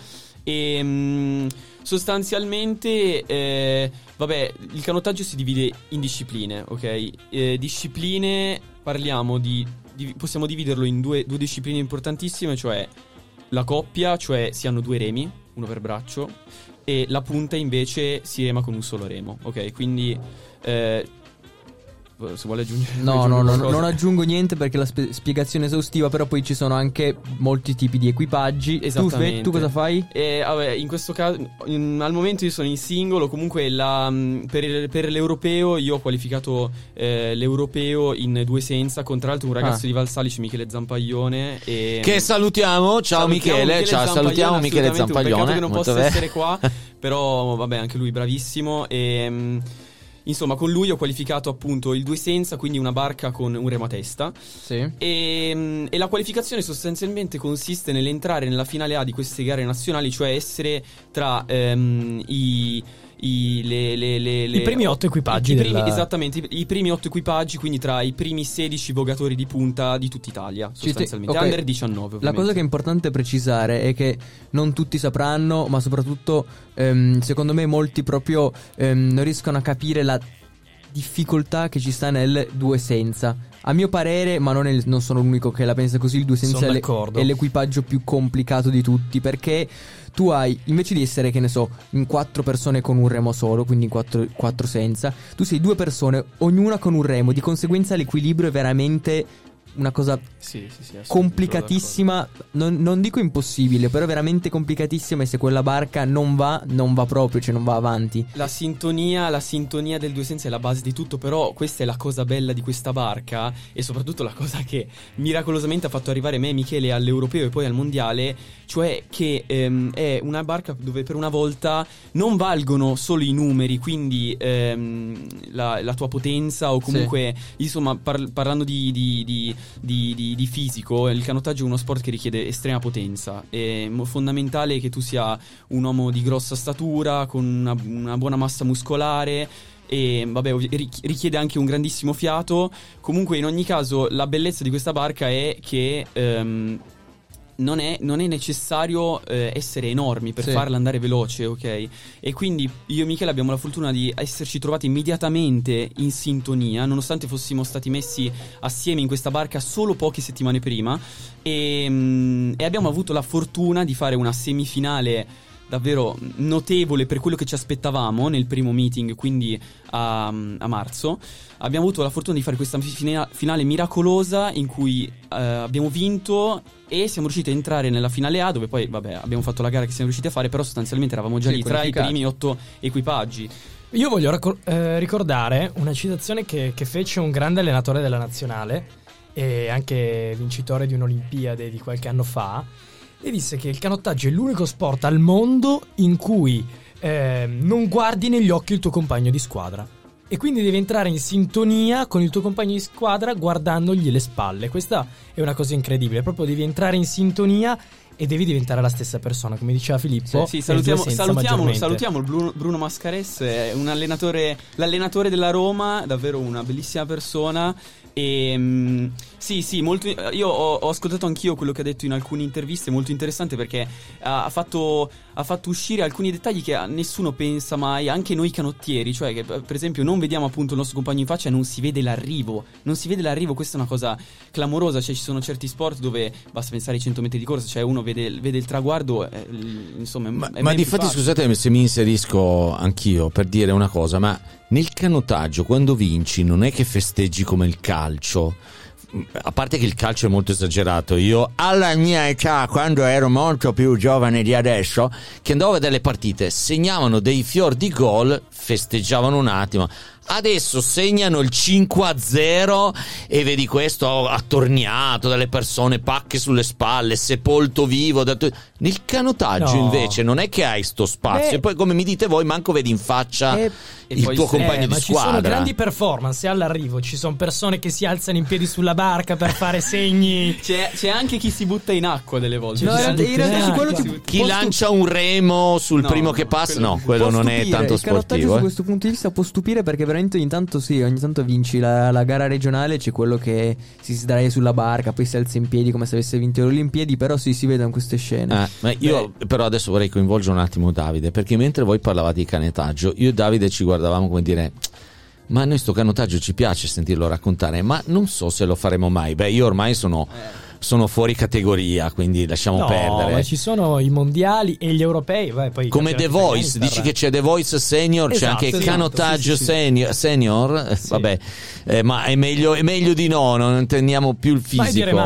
E sostanzialmente il canottaggio si divide in discipline, ok? Discipline, parliamo possiamo dividerlo in due discipline importantissime, cioè la coppia, cioè si hanno 2 remi, uno per braccio, e la punta invece si rema con un solo remo, ok? Quindi se vuole aggiungere. No, non aggiungo niente perché la spiegazione è esaustiva, però poi ci sono anche molti tipi di equipaggi. Esattamente. Tu cosa fai? In questo caso al momento io sono in singolo. Comunque per l'europeo io ho qualificato l'europeo in 2 senza, con tra l'altro un ragazzo di Valsalice, Michele Zampaglione, che salutiamo. Ciao Michele, salutiamo Michele Zampaglione. Peccato che non possa essere qua, però vabbè, anche lui bravissimo. E insomma, con lui ho qualificato appunto il 2 senza, quindi una barca con un remo a testa. Sì. E la qualificazione sostanzialmente consiste nell'entrare nella finale A di queste gare nazionali, cioè essere tra i primi 8 equipaggi esattamente, i primi 8 equipaggi, quindi tra i primi 16 vogatori di punta di tutta Italia, sostanzialmente, okay. Under 19 ovviamente. La cosa che è importante precisare è che non tutti sapranno, ma soprattutto secondo me molti proprio non riescono a capire la difficoltà che ci sta nel 2 senza. A mio parere, ma non sono l'unico che la pensa così, il 2 senza è l'equipaggio più complicato di tutti, perché tu hai, invece di essere, che ne so, in 4 persone con un remo solo, quindi in 4 senza, tu sei 2 persone, ognuna con un remo, di conseguenza l'equilibrio è veramente una cosa complicatissima, non dico impossibile, però veramente complicatissima, e se quella barca non va proprio, cioè non va avanti. La sintonia del 2 senza è la base di tutto, però questa è la cosa bella di questa barca, e soprattutto la cosa che miracolosamente ha fatto arrivare me e Michele all'europeo e poi al mondiale, cioè che è una barca dove per una volta non valgono solo i numeri, quindi la tua potenza, o comunque insomma parlando di fisico, il canottaggio è uno sport che richiede estrema potenza. È fondamentale che tu sia un uomo di grossa statura, con una buona massa muscolare, e vabbè, richiede anche un grandissimo fiato. Comunque in ogni caso la bellezza di questa barca è che non è necessario essere enormi per farla andare veloce, ok? E quindi io e Michele abbiamo la fortuna di esserci trovati immediatamente in sintonia, nonostante fossimo stati messi assieme in questa barca solo poche settimane prima, e abbiamo avuto la fortuna di fare una semifinale davvero notevole per quello che ci aspettavamo nel primo meeting, quindi a marzo. Abbiamo avuto la fortuna di fare questa finale miracolosa in cui abbiamo vinto e siamo riusciti a entrare nella finale A, dove poi abbiamo fatto la gara che siamo riusciti a fare, però sostanzialmente eravamo già lì tra i primi 8 equipaggi. Io voglio ricordare una citazione che fece un grande allenatore della nazionale e anche vincitore di un'Olimpiade di qualche anno fa, e disse che il canottaggio è l'unico sport al mondo in cui non guardi negli occhi il tuo compagno di squadra, e quindi devi entrare in sintonia con il tuo compagno di squadra guardandogli le spalle. Questa è una cosa incredibile, proprio devi entrare in sintonia e devi diventare la stessa persona, come diceva Filippo. Sì, salutiamo il Bruno Mascares, è un allenatore, l'allenatore della Roma, davvero una bellissima persona. E sì, molto. Io ho ascoltato anch'io quello che ha detto in alcune interviste, molto interessante, perché ha fatto uscire alcuni dettagli che nessuno pensa mai, anche noi canottieri, cioè che per esempio non vediamo appunto il nostro compagno in faccia e non si vede l'arrivo, questa è una cosa clamorosa. Cioè ci sono certi sport dove basta pensare ai 100 metri di corsa, cioè uno vede il traguardo, insomma ma difatti scusate se mi inserisco anch'io per dire una cosa, ma nel canottaggio quando vinci non è che festeggi come il calcio, a parte che il calcio è molto esagerato. Io alla mia età, quando ero molto più giovane di adesso, che andavo a vedere le partite, segnavano dei fior di gol, festeggiavano un attimo. Adesso segnano il 5-0 e vedi questo attorniato dalle persone, pacche sulle spalle, sepolto vivo. Nel canottaggio invece non è che hai sto spazio. E poi, come mi dite voi, manco vedi in faccia il tuo compagno di squadra. Ci sono grandi performance all'arrivo, ci sono persone che si alzano in piedi sulla barca per fare segni. C'è anche chi si butta in acqua delle volte. Chi lancia un remo sul primo che passa, no, quello non è tanto sportivo. Il canottaggio su questo punto di vista può stupire, perché veramente ogni tanto vinci la gara regionale, c'è quello che si sdraia sulla barca, poi si alza in piedi come se avesse vinto le Olimpiadi, però si vedono queste scene. Ma io però adesso vorrei coinvolgere un attimo Davide, perché mentre voi parlavate di canottaggio, io e Davide ci guardavamo come dire: ma a noi sto canottaggio ci piace sentirlo raccontare, ma non so se lo faremo mai. Io ormai sono fuori categoria, quindi lasciamo perdere. Ma ci sono i mondiali e gli europei, poi come The Voice, dici che c'è The Voice Senior, c'è anche canottaggio senior. Vabbè, ma è meglio di no, non intendiamo più il fisico. Mai dire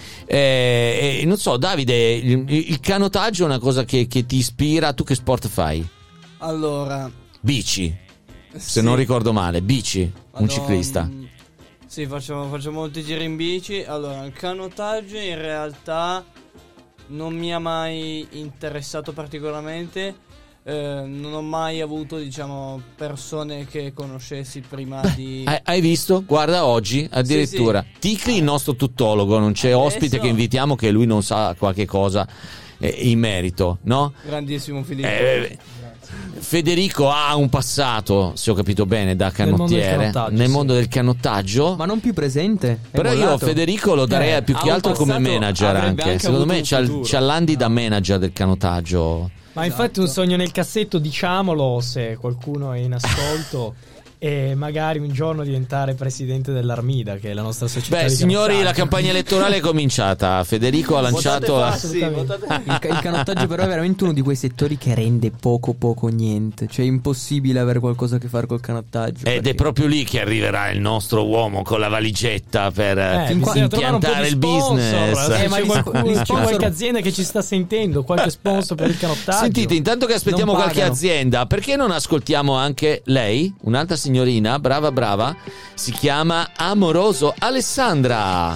mai. Non so, Davide, il canottaggio è una cosa che ti ispira. Tu che sport fai? Allora, bici, se non ricordo male, bici, un ciclista. Sì, faccio molti giri in bici. Allora, il canottaggio in realtà non mi ha mai interessato particolarmente. Non ho mai avuto, persone che conoscessi prima di... Hai visto? Guarda, oggi addirittura Ticli, il nostro tuttologo, non c'è ospite che invitiamo che lui non sa qualche cosa in merito, no? Grandissimo Filippo. Federico ha un passato, se ho capito bene, da canottiere nel mondo del canottaggio, ma non più presente. Però io Federico lo darei più che altro come manager, anche secondo me c'ha l'Andi da manager del canottaggio. Ma infatti un sogno nel cassetto, diciamolo, se qualcuno è in ascolto, e magari un giorno diventare presidente dell'Armida, che è la nostra società. Signori, la campagna elettorale è cominciata. Federico ha lanciato il canottaggio però è veramente uno di quei settori che rende poco niente. Cioè è impossibile avere qualcosa a che fare col canottaggio, ed è proprio lì che arriverà il nostro uomo con la valigetta per impiantare il business. Ma qualche azienda che ci sta sentendo, qualche sponsor per il canottaggio. Sentite, intanto che aspettiamo qualche azienda, perché non ascoltiamo anche lei, un'altra signorina brava, si chiama Amoroso Alessandra.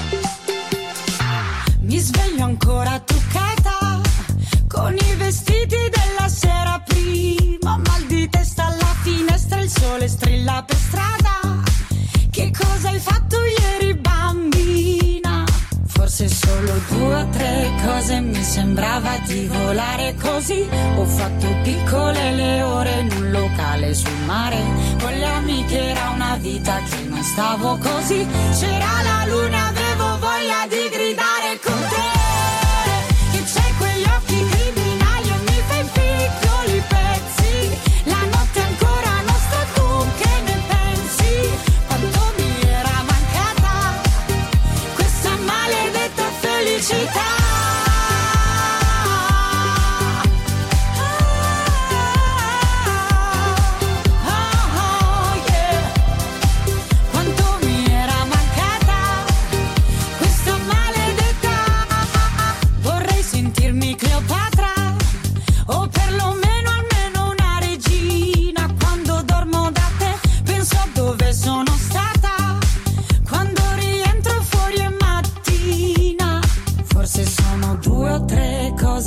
Mi sveglio ancora truccata con i vestiti della sera prima, mal di testa alla finestra, il sole strilla per strada. Che cosa hai fatto ieri, bambina? Forse solo 2 o 3 cose, mi sembrava di volare così. Ho fatto piccole le ore in un locale sul mare, con le amiche era una vita che non stavo così. C'era la luna, avevo voglia di gridare con te.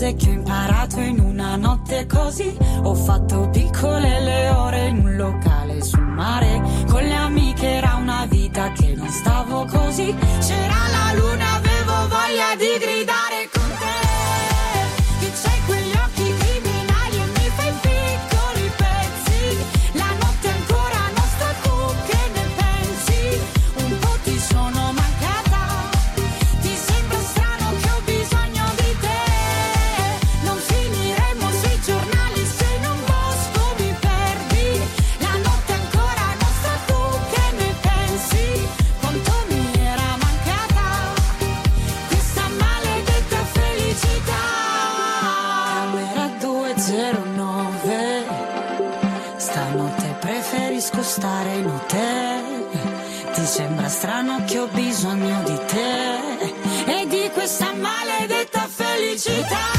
cose che ho imparato in una notte così. Ho fatto piccole le ore in un locale sul mare. Con le amiche era una vita che non stavo così. C'era la luna, avevo voglia di gridare con te. Che c'hai quegli occhi criminali e mi fai piccoli pezzi. La notte è ancora nostra, tu che ne pensi? Un po' ti sono mancata. Ti sembra strano che ho bisogno di te. Non finiremo sui giornali se in un bosco mi perdi. La notte è ancora nostra, tu che ne pensi? Quanto mi era mancata questa maledetta felicità. Camera 209. Stanotte preferisco stare in hotel. Ti sembra strano che ho bisogno di te e di questa maledetta felicità.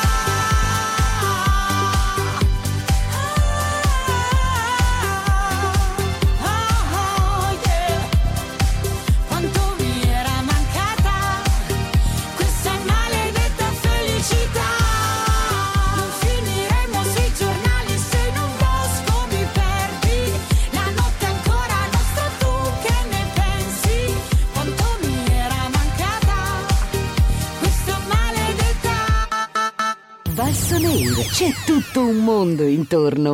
Oh, yeah. Quanto mi era mancata questa maledetta felicità. Non finiremo sui giornali se in un bosco mi perdi. La notte è ancora nostra, tu che ne pensi? Quanto mi era mancata questa maledetta. Valsoneir, c'è tutto un mondo intorno.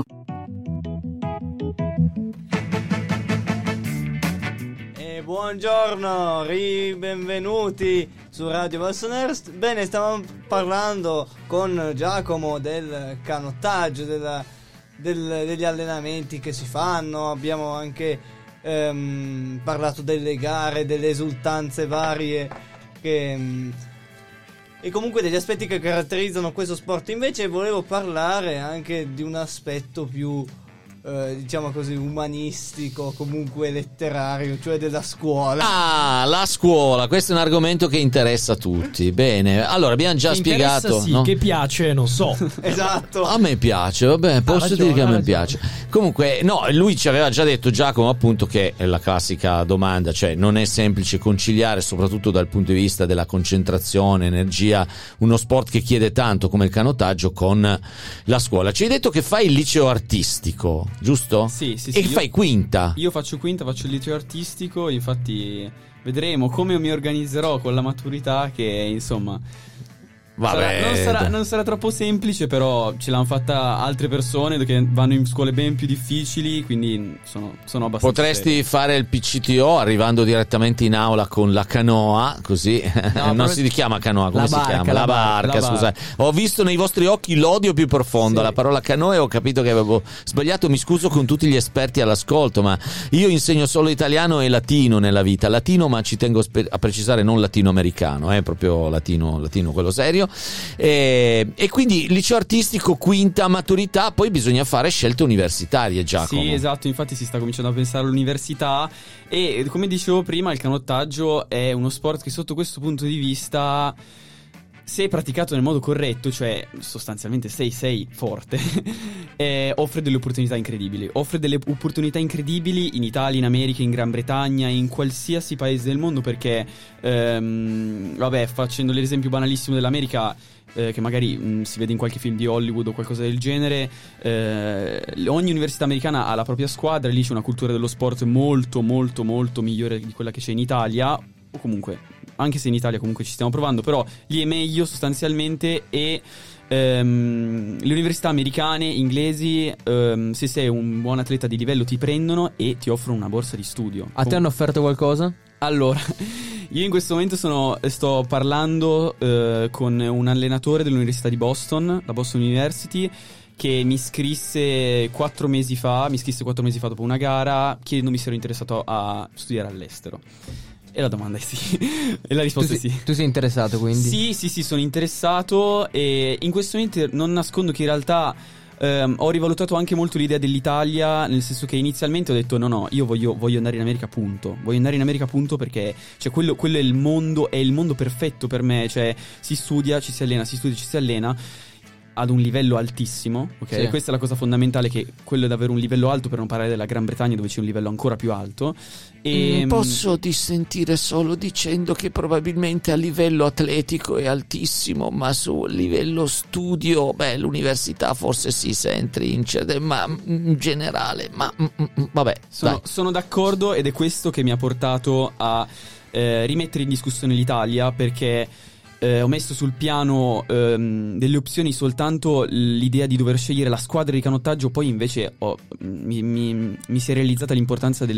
E buongiorno, benvenuti su Radio Valsoneir. Bene, stavamo parlando con Giacomo del canottaggio, degli allenamenti che si fanno. Abbiamo anche parlato delle gare, delle esultanze varie e comunque degli aspetti che caratterizzano questo sport. Invece volevo parlare anche di un aspetto più diciamo così umanistico, comunque letterario, cioè della scuola. Ah, la scuola, questo è un argomento che interessa tutti. Bene, allora abbiamo già spiegato, sì, no? Che piace, non so. Esatto. A me piace, vabbè, posso dire che a me piace. Comunque, no, lui ci aveva già detto, Giacomo, appunto, che è la classica domanda, cioè non è semplice conciliare, soprattutto dal punto di vista della concentrazione, energia, uno sport che chiede tanto come il canottaggio, con la scuola. Ci hai detto che fai il liceo artistico, giusto? Sì. E fai quinta. Io faccio quinta, faccio il liceo artistico, infatti vedremo come mi organizzerò con la maturità, che insomma vabbè, non sarà troppo semplice, però ce l'hanno fatta altre persone che vanno in scuole ben più difficili, quindi sono abbastanza potresti serio. fare il PCTO arrivando direttamente in aula con la canoa, così non si chiama canoa, come si chiama? La barca, scusate. Ho visto nei vostri occhi l'odio più profondo alla parola canoa e ho capito che avevo sbagliato. Mi scuso con tutti gli esperti all'ascolto, ma io insegno solo italiano e latino nella vita. Latino, ma ci tengo a precisare, non latinoamericano, proprio latino quello serio. E quindi liceo artistico, quinta, maturità, poi bisogna fare scelte universitarie, Giacomo. Sì, esatto, infatti si sta cominciando a pensare all'università e, come dicevo prima, il canottaggio è uno sport che sotto questo punto di vista, se praticato nel modo corretto, cioè sostanzialmente sei forte, offre delle opportunità incredibili. Offre delle opportunità incredibili in Italia, in America, in Gran Bretagna, in qualsiasi paese del mondo, perché vabbè, facendo l'esempio banalissimo dell'America, che magari si vede in qualche film di Hollywood o qualcosa del genere, ogni università americana ha la propria squadra, lì c'è una cultura dello sport molto molto molto migliore di quella che c'è in Italia, o comunque anche se in Italia comunque ci stiamo provando, però lì è meglio sostanzialmente. E le università americane, inglesi, se sei un buon atleta di livello ti prendono e ti offrono una borsa di studio. A te hanno offerto qualcosa? Allora, io in questo momento sto parlando con un allenatore dell'università di Boston, la Boston University, che mi iscrisse 4 mesi fa dopo una gara, chiedendomi se ero interessato a studiare all'estero. E la domanda è sì. E la risposta è sì. Tu sei interessato, quindi? Sì, sono interessato. E in questo momento non nascondo che in realtà ho rivalutato anche molto l'idea dell'Italia, nel senso che inizialmente ho detto no, io voglio andare in America, punto. Voglio andare in America, punto, perché cioè, quello è il mondo perfetto per me. Cioè si studia, ci si allena, si studia, ci si allena. ad un livello altissimo, ok? Sì. Questa è la cosa fondamentale, che quello è davvero un livello alto, per non parlare della Gran Bretagna dove c'è un livello ancora più alto. E posso dissentire solo dicendo che probabilmente a livello atletico è altissimo, ma su livello studio, l'università forse si stringe, ma in generale, vabbè. Sono d'accordo, ed è questo che mi ha portato a rimettere in discussione l'Italia, perché ho messo sul piano delle opzioni soltanto l'idea di dover scegliere la squadra di canottaggio. Poi invece mi si è realizzata l'importanza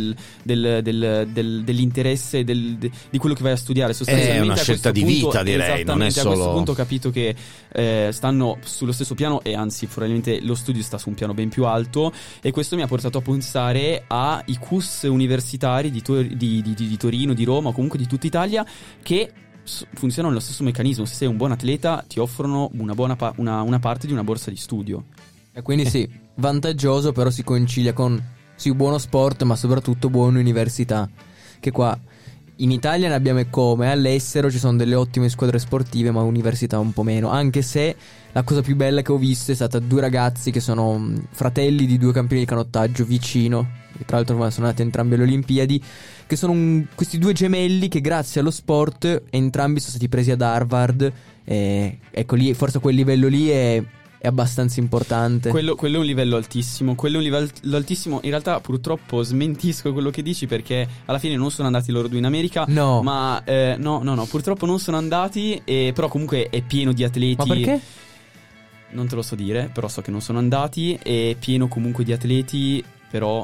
dell'interesse di quello che vai a studiare. È una scelta di vita, direi, non è solo... A questo punto ho capito che stanno sullo stesso piano, e anzi probabilmente lo studio sta su un piano ben più alto, e questo mi ha portato a pensare ai CUS universitari di Torino, di Roma, o comunque di tutta Italia, che funzionano allo stesso meccanismo. Se sei un buon atleta ti offrono una parte di una borsa di studio, e quindi sì, vantaggioso, però si concilia con buono sport, ma soprattutto buone università, che qua in Italia ne abbiamo e come. All'estero ci sono delle ottime squadre sportive, ma università un po' meno, anche se la cosa più bella che ho visto è stata 2 ragazzi che sono fratelli di 2 campioni di canottaggio vicino, che tra l'altro sono andati entrambi alle Olimpiadi, che sono questi 2 gemelli che grazie allo sport entrambi sono stati presi ad Harvard, e ecco lì forse quel livello lì è abbastanza importante. Quello è un livello altissimo. In realtà purtroppo smentisco quello che dici, perché alla fine non sono andati loro 2 in America. No. Ma no, purtroppo non sono andati, però comunque è pieno di atleti. Ma perché? Non te lo so dire, però so che non sono andati. È pieno comunque di atleti, però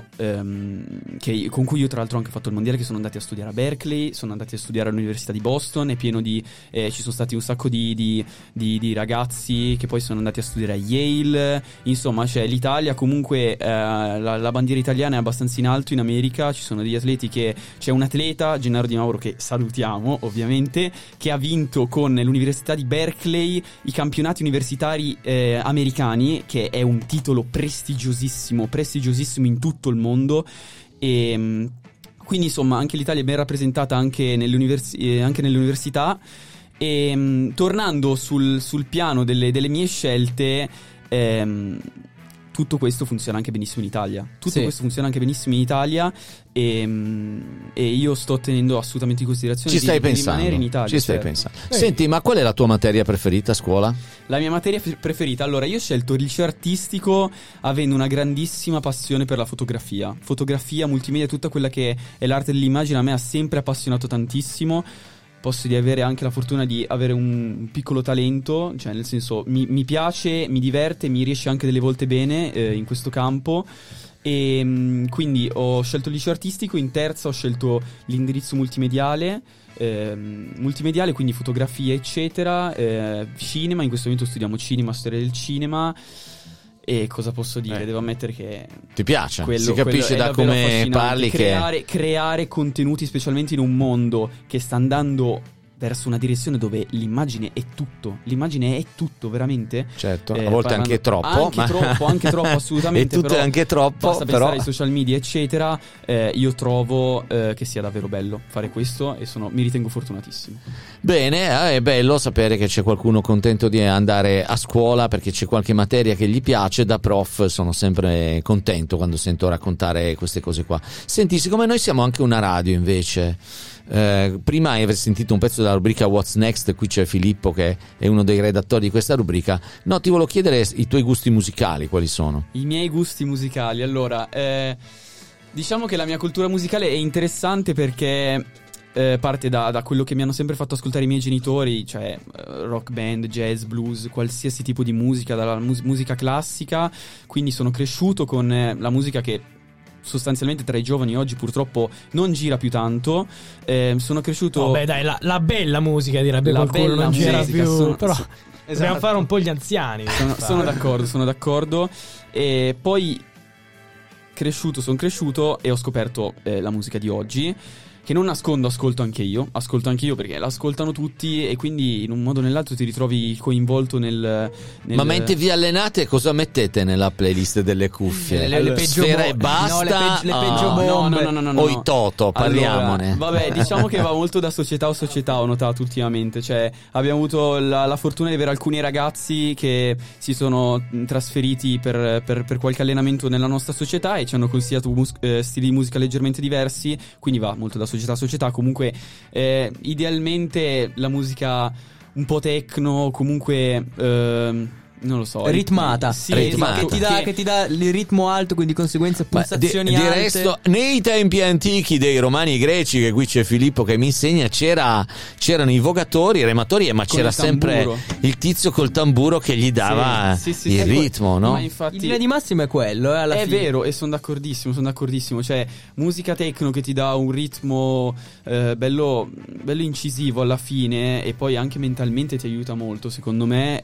con cui io tra l'altro ho anche fatto il mondiale, che sono andati a studiare a Berkeley, sono andati a studiare all'università di Boston. È pieno di ci sono stati un sacco di ragazzi che poi sono andati a studiare a Yale. Insomma, l'Italia comunque, la bandiera italiana è abbastanza in alto in America. Ci sono degli atleti c'è un atleta, Gennaro Di Mauro, che salutiamo ovviamente, che ha vinto con l'università di Berkeley i campionati universitari americani, che è un titolo prestigiosissimo in tutto il mondo. E quindi insomma anche l'Italia è ben rappresentata anche nelle università. E tornando sul piano delle mie scelte, tutto questo funziona anche benissimo in Italia. E io sto tenendo assolutamente in considerazione di rimanere in Italia. Ci stai pensando. Senti, ma qual è la tua materia preferita a scuola? La mia materia preferita? Allora, io ho scelto il liceo artistico avendo una grandissima passione per la fotografia, multimedia, tutta quella che è l'arte dell'immagine. A me ha sempre appassionato tantissimo. Posso di avere anche la fortuna di avere un piccolo talento, cioè nel senso mi piace, mi diverte, mi riesce anche delle volte bene in questo campo. E quindi ho scelto il liceo artistico. In terza ho scelto l'indirizzo multimediale, quindi fotografia eccetera, cinema. In questo momento studiamo cinema, storia del cinema. E cosa posso dire? Devo ammettere che ti piace, si capisce da come parli creare contenuti, specialmente in un mondo che sta andando verso una direzione dove l'immagine è tutto veramente. Certo, a volte anche troppo, anche troppo assolutamente. E tutto è anche troppo, basta pensare ai social media eccetera. Io trovo che sia davvero bello fare questo, e mi ritengo fortunatissimo. Bene, è bello sapere che c'è qualcuno contento di andare a scuola perché c'è qualche materia che gli piace. Da prof sono sempre contento quando sento raccontare queste cose qua. Senti, siccome noi siamo anche una radio invece, prima hai sentito un pezzo della rubrica What's Next, qui c'è Filippo che è uno dei redattori di questa rubrica. No, ti volevo chiedere i tuoi gusti musicali, quali sono? I miei gusti musicali, allora, diciamo che la mia cultura musicale è interessante perché parte da quello che mi hanno sempre fatto ascoltare i miei genitori, cioè rock band, jazz, blues, qualsiasi tipo di musica, dalla musica classica. Quindi sono cresciuto con la musica che sostanzialmente tra i giovani oggi purtroppo non gira più tanto. Sono cresciuto... Vabbè dai, la bella musica direbbe qualcuno, non gira più, però dobbiamo fare un po' gli anziani. Sono d'accordo. E poi sono cresciuto e ho scoperto la musica di oggi. che non nascondo, ascolto anche io perché l'ascoltano tutti e quindi in un modo o nell'altro ti ritrovi coinvolto nel... Ma mentre vi allenate cosa mettete nella playlist delle cuffie? Le peggio Sfera e basta? le peggio bombe. No. O i Toto, parliamone. Allora, vabbè, diciamo che va molto da società o società, ho notato ultimamente. Cioè, abbiamo avuto la fortuna di avere alcuni ragazzi che si sono trasferiti per qualche allenamento nella nostra società e ci hanno consigliato stili di musica leggermente diversi, quindi va molto da società a società. Comunque idealmente la musica un po' techno, comunque non lo so, ritmata, sì, ritmata. Che ti dà il ritmo alto, quindi di conseguenza pulsazioni alte. Resto, nei tempi antichi dei Romani e Greci, che qui c'è Filippo che mi insegna, c'erano i vogatori, i rematori, ma c'era sempre il tizio col tamburo che gli dava il ritmo, no? Ma infatti, in linea di massima è quello, alla fine. Vero, e sono d'accordissimo. Cioè, musica techno che ti dà un ritmo bello incisivo alla fine e poi anche mentalmente ti aiuta molto, secondo me.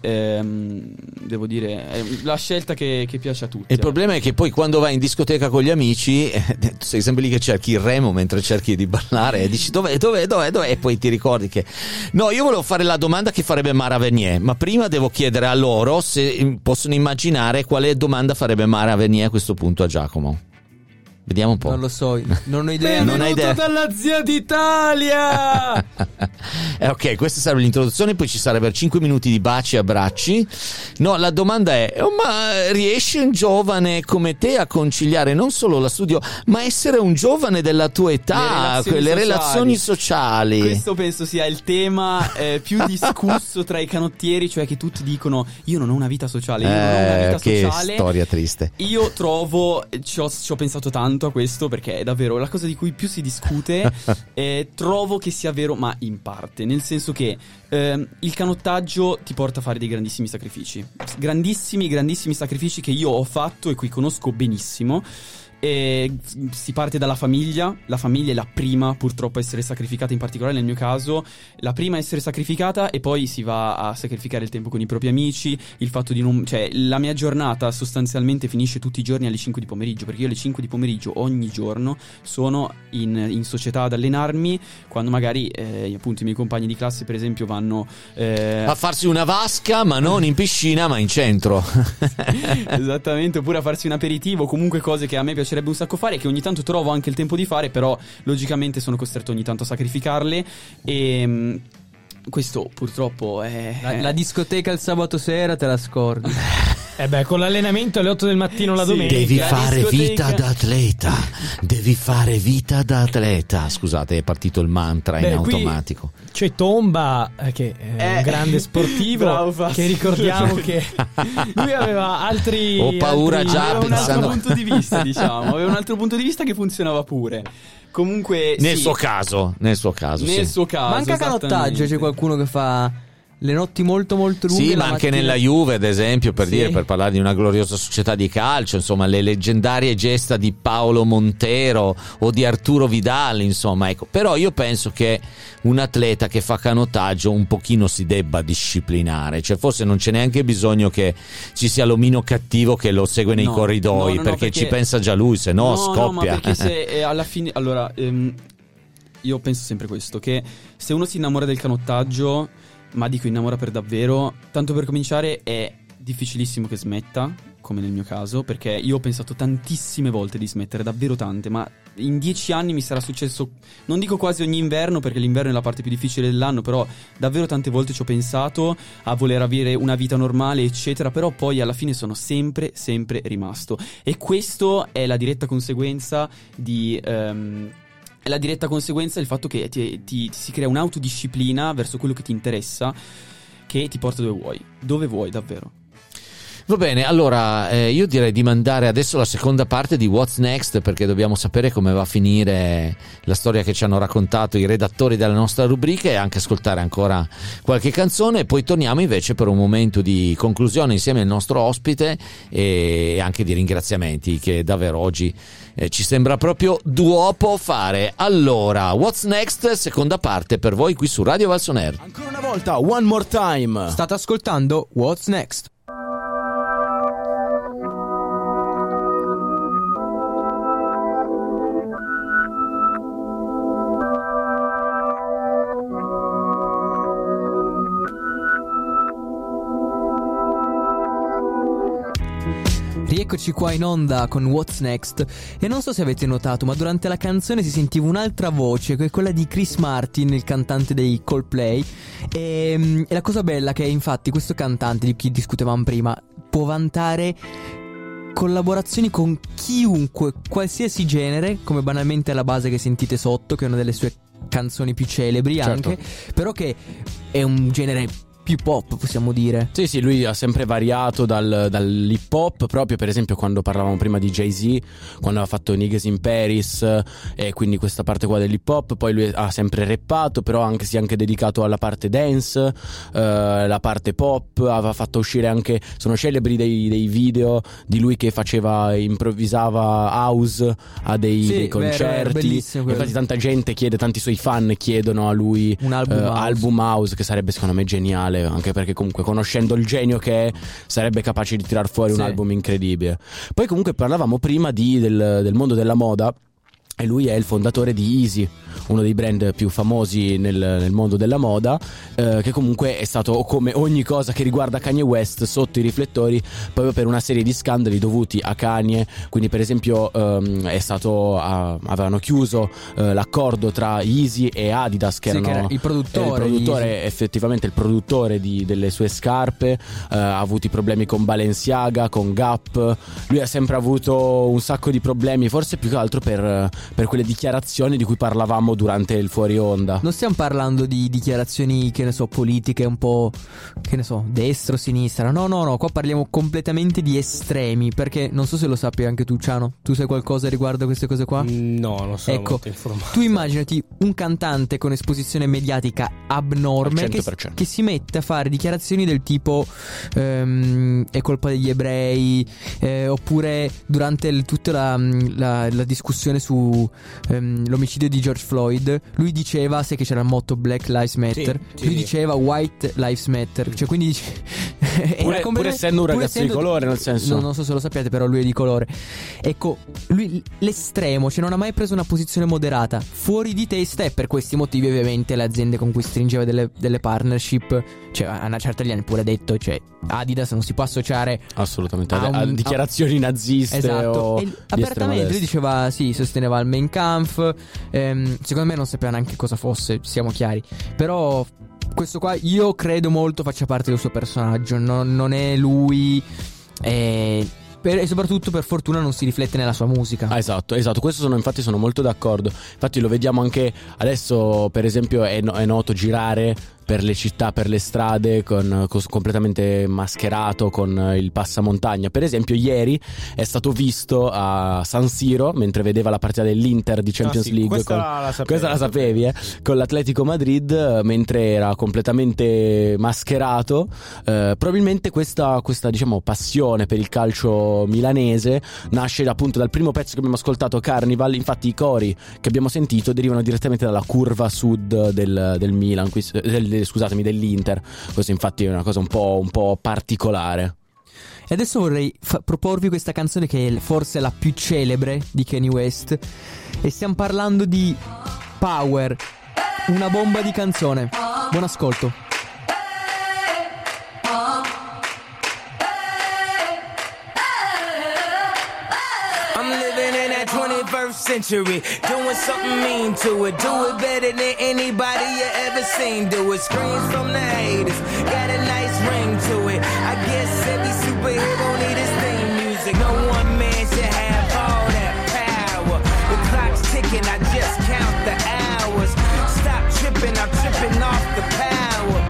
Devo dire, è la scelta che piace a tutti. E il problema è che poi quando vai in discoteca con gli amici sei sempre lì che cerchi il remo mentre cerchi di ballare e dici dov'è e poi ti ricordi che... No, io volevo fare la domanda che farebbe Mara Venier, ma prima devo chiedere a loro se possono immaginare quale domanda farebbe Mara Venier a questo punto a Giacomo. Vediamo un po'. Non lo so, non ho idea. Benvenuto dalla zia d'Italia! Ok, questa sarebbe l'introduzione, poi ci sarebbero 5 minuti di baci e abbracci. No, la domanda è: ma riesce un giovane come te a conciliare non solo la studio, ma essere un giovane della tua età, le relazioni sociali? Questo penso sia il tema più discusso tra i canottieri, cioè che tutti dicono io non ho una vita sociale, io non ho una vita che sociale. Storia triste. Io trovo, ci ho pensato tanto a questo perché è davvero la cosa di cui più si discute. Trovo che sia vero, ma in parte, nel senso che il canottaggio ti porta a fare dei grandissimi sacrifici, grandissimi sacrifici che io ho fatto e qui conosco benissimo. E si parte dalla famiglia. La famiglia è la prima purtroppo a essere sacrificata, in particolare nel mio caso la prima a essere sacrificata, e poi si va a sacrificare il tempo con i propri amici, il fatto di non, cioè la mia giornata sostanzialmente finisce tutti i giorni alle 5 di pomeriggio, perché io alle 5 di pomeriggio ogni giorno sono in società ad allenarmi, quando magari appunto i miei compagni di classe per esempio vanno a farsi una vasca, ma non in piscina ma in centro. Esattamente, oppure a farsi un aperitivo, comunque cose che a me piacerebbe un sacco fare, che ogni tanto trovo anche il tempo di fare, però logicamente sono costretto ogni tanto a sacrificarle. E questo purtroppo è... La discoteca il sabato sera te la scordi. Con l'allenamento alle 8 del mattino la domenica. Devi fare vita da atleta. Scusate, è partito il mantra in automatico. C'è Tomba, che è un grande sportivo. Bravo, che ricordiamo che lui aveva altri... Ho paura già aveva pensando... un altro punto di vista, diciamo. Aveva un altro punto di vista che funzionava pure. Comunque nel suo caso ma anche a canottaggio c'è qualcuno che fa le notti molto molto lunghe. Sì, ma anche mattina... nella Juve ad esempio, per parlare di una gloriosa società di calcio, insomma, le leggendarie gesta di Paolo Montero o di Arturo Vidal, insomma, ecco. Però io penso che un atleta che fa canottaggio un pochino si debba disciplinare, cioè forse non c'è neanche bisogno che ci sia l'omino cattivo che lo segue nei corridoi, perché ci pensa già lui, se no scoppia. No, ma perché se alla fine, allora io penso sempre questo, che se uno si innamora del canottaggio, ma dico innamora per davvero, tanto per cominciare è difficilissimo che smetta, come nel mio caso, perché io ho pensato tantissime volte di smettere, davvero tante, ma in 10 anni mi sarà successo, non dico quasi ogni inverno, perché l'inverno è la parte più difficile dell'anno, però davvero tante volte ci ho pensato a voler avere una vita normale eccetera, però poi alla fine sono sempre rimasto, e questo è la diretta conseguenza di... È la diretta conseguenza del fatto che si crea un'autodisciplina verso quello che ti interessa, che ti porta dove vuoi davvero. Va bene, allora io direi di mandare adesso la seconda parte di What's Next, perché dobbiamo sapere come va a finire la storia che ci hanno raccontato i redattori della nostra rubrica, e anche ascoltare ancora qualche canzone, e poi torniamo invece per un momento di conclusione insieme al nostro ospite e anche di ringraziamenti che davvero oggi ci sembra proprio duopo fare. Allora, What's Next, seconda parte per voi qui su Radio Valsoner. Ancora una volta, one more time. State ascoltando What's Next. Rieccoci qua in onda con What's Next. E non so se avete notato, ma durante la canzone si sentiva un'altra voce, che è quella di Chris Martin, il cantante dei Coldplay. E la cosa bella che infatti questo cantante, di cui discutevamo prima, può vantare collaborazioni con chiunque, qualsiasi genere, come banalmente La base che sentite sotto, che è una delle sue canzoni più celebri, certo. Anche, però che è un genere più pop, possiamo dire. Sì, lui ha sempre variato dall'hip hop, proprio per esempio quando parlavamo prima di Jay-Z, quando aveva fatto Niggas in Paris, e quindi questa parte qua dell'hip hop. Poi lui ha sempre rappato, però si è anche dedicato alla parte dance, la parte pop. Aveva fatto uscire anche, sono celebri dei video di lui che improvvisava house a dei concerti. Bellissimo. Infatti tanta gente tanti suoi fan chiedono a lui un album house, che sarebbe secondo me geniale, anche perché comunque conoscendo il genio che è sarebbe capace di tirar fuori un album incredibile. Poi comunque parlavamo prima del mondo della moda, e lui è il fondatore di Yeezy, uno dei brand più famosi nel mondo della moda, che comunque è stato, come ogni cosa che riguarda Kanye West, sotto i riflettori proprio per una serie di scandali dovuti a Kanye. Quindi per esempio avevano chiuso l'accordo tra Yeezy e Adidas, che era il produttore, effettivamente il produttore delle sue scarpe. Ha avuto problemi con Balenciaga, con Gap. Lui ha sempre avuto un sacco di problemi, forse più che altro per quelle dichiarazioni di cui parlavamo durante il fuori onda. Non stiamo parlando di dichiarazioni, che ne so, politiche un po', che ne so, destra o sinistra. No, qua parliamo completamente di estremi. Perché non so se lo sappi anche tu, Ciano. Tu sai qualcosa riguardo a queste cose qua? No, non sono molto informato. Tu immaginati un cantante con esposizione mediatica abnorme che si mette a fare dichiarazioni del tipo è colpa degli ebrei, oppure durante tutta la discussione su l'omicidio di George Floyd, lui diceva, sai che c'era il motto Black Lives Matter, lui diceva White Lives Matter, cioè quindi pur essendo un ragazzo di colore, nel senso, non so se lo sappiate, però lui è di colore. Ecco, lui l'estremo, cioè non ha mai preso una posizione moderata, fuori di testa, e per questi motivi ovviamente le aziende con cui stringeva delle partnership, cioè a una certa gli hanno pure detto, cioè Adidas non si può associare assolutamente a dichiarazioni naziste, esatto, o apertamente lui diceva sosteneva il Mein Kampf. Secondo me non sapeva neanche cosa fosse, siamo chiari, però questo qua io credo molto faccia parte del suo personaggio, non è lui, e soprattutto per fortuna non si riflette nella sua musica. Esatto, questo infatti sono molto d'accordo. Infatti lo vediamo anche adesso, per esempio è noto girare per le città, per le strade completamente mascherato con il passamontagna. Per esempio ieri è stato visto a San Siro mentre vedeva la partita dell'Inter di Champions League. Questa la sapevi, con l'Atletico Madrid, mentre era completamente mascherato. Probabilmente questa diciamo passione per il calcio milanese nasce appunto dal primo pezzo che abbiamo ascoltato, Carnival. Infatti i cori che abbiamo sentito derivano direttamente dalla curva sud del Milan, dell'Inter. Questo infatti è una cosa un po' particolare. E adesso vorrei proporvi questa canzone che è forse la più celebre di Kanye West, e stiamo parlando di Power, una bomba di canzone. Buon ascolto. Century, doing something mean to it. Do it better than anybody you ever seen. Do it. Screams from the haters, got a nice ring to it. I guess every superhero need his theme music. No one man should have all that power. The clock's ticking, I just count the hours. Stop tripping, I'm tripping off the power.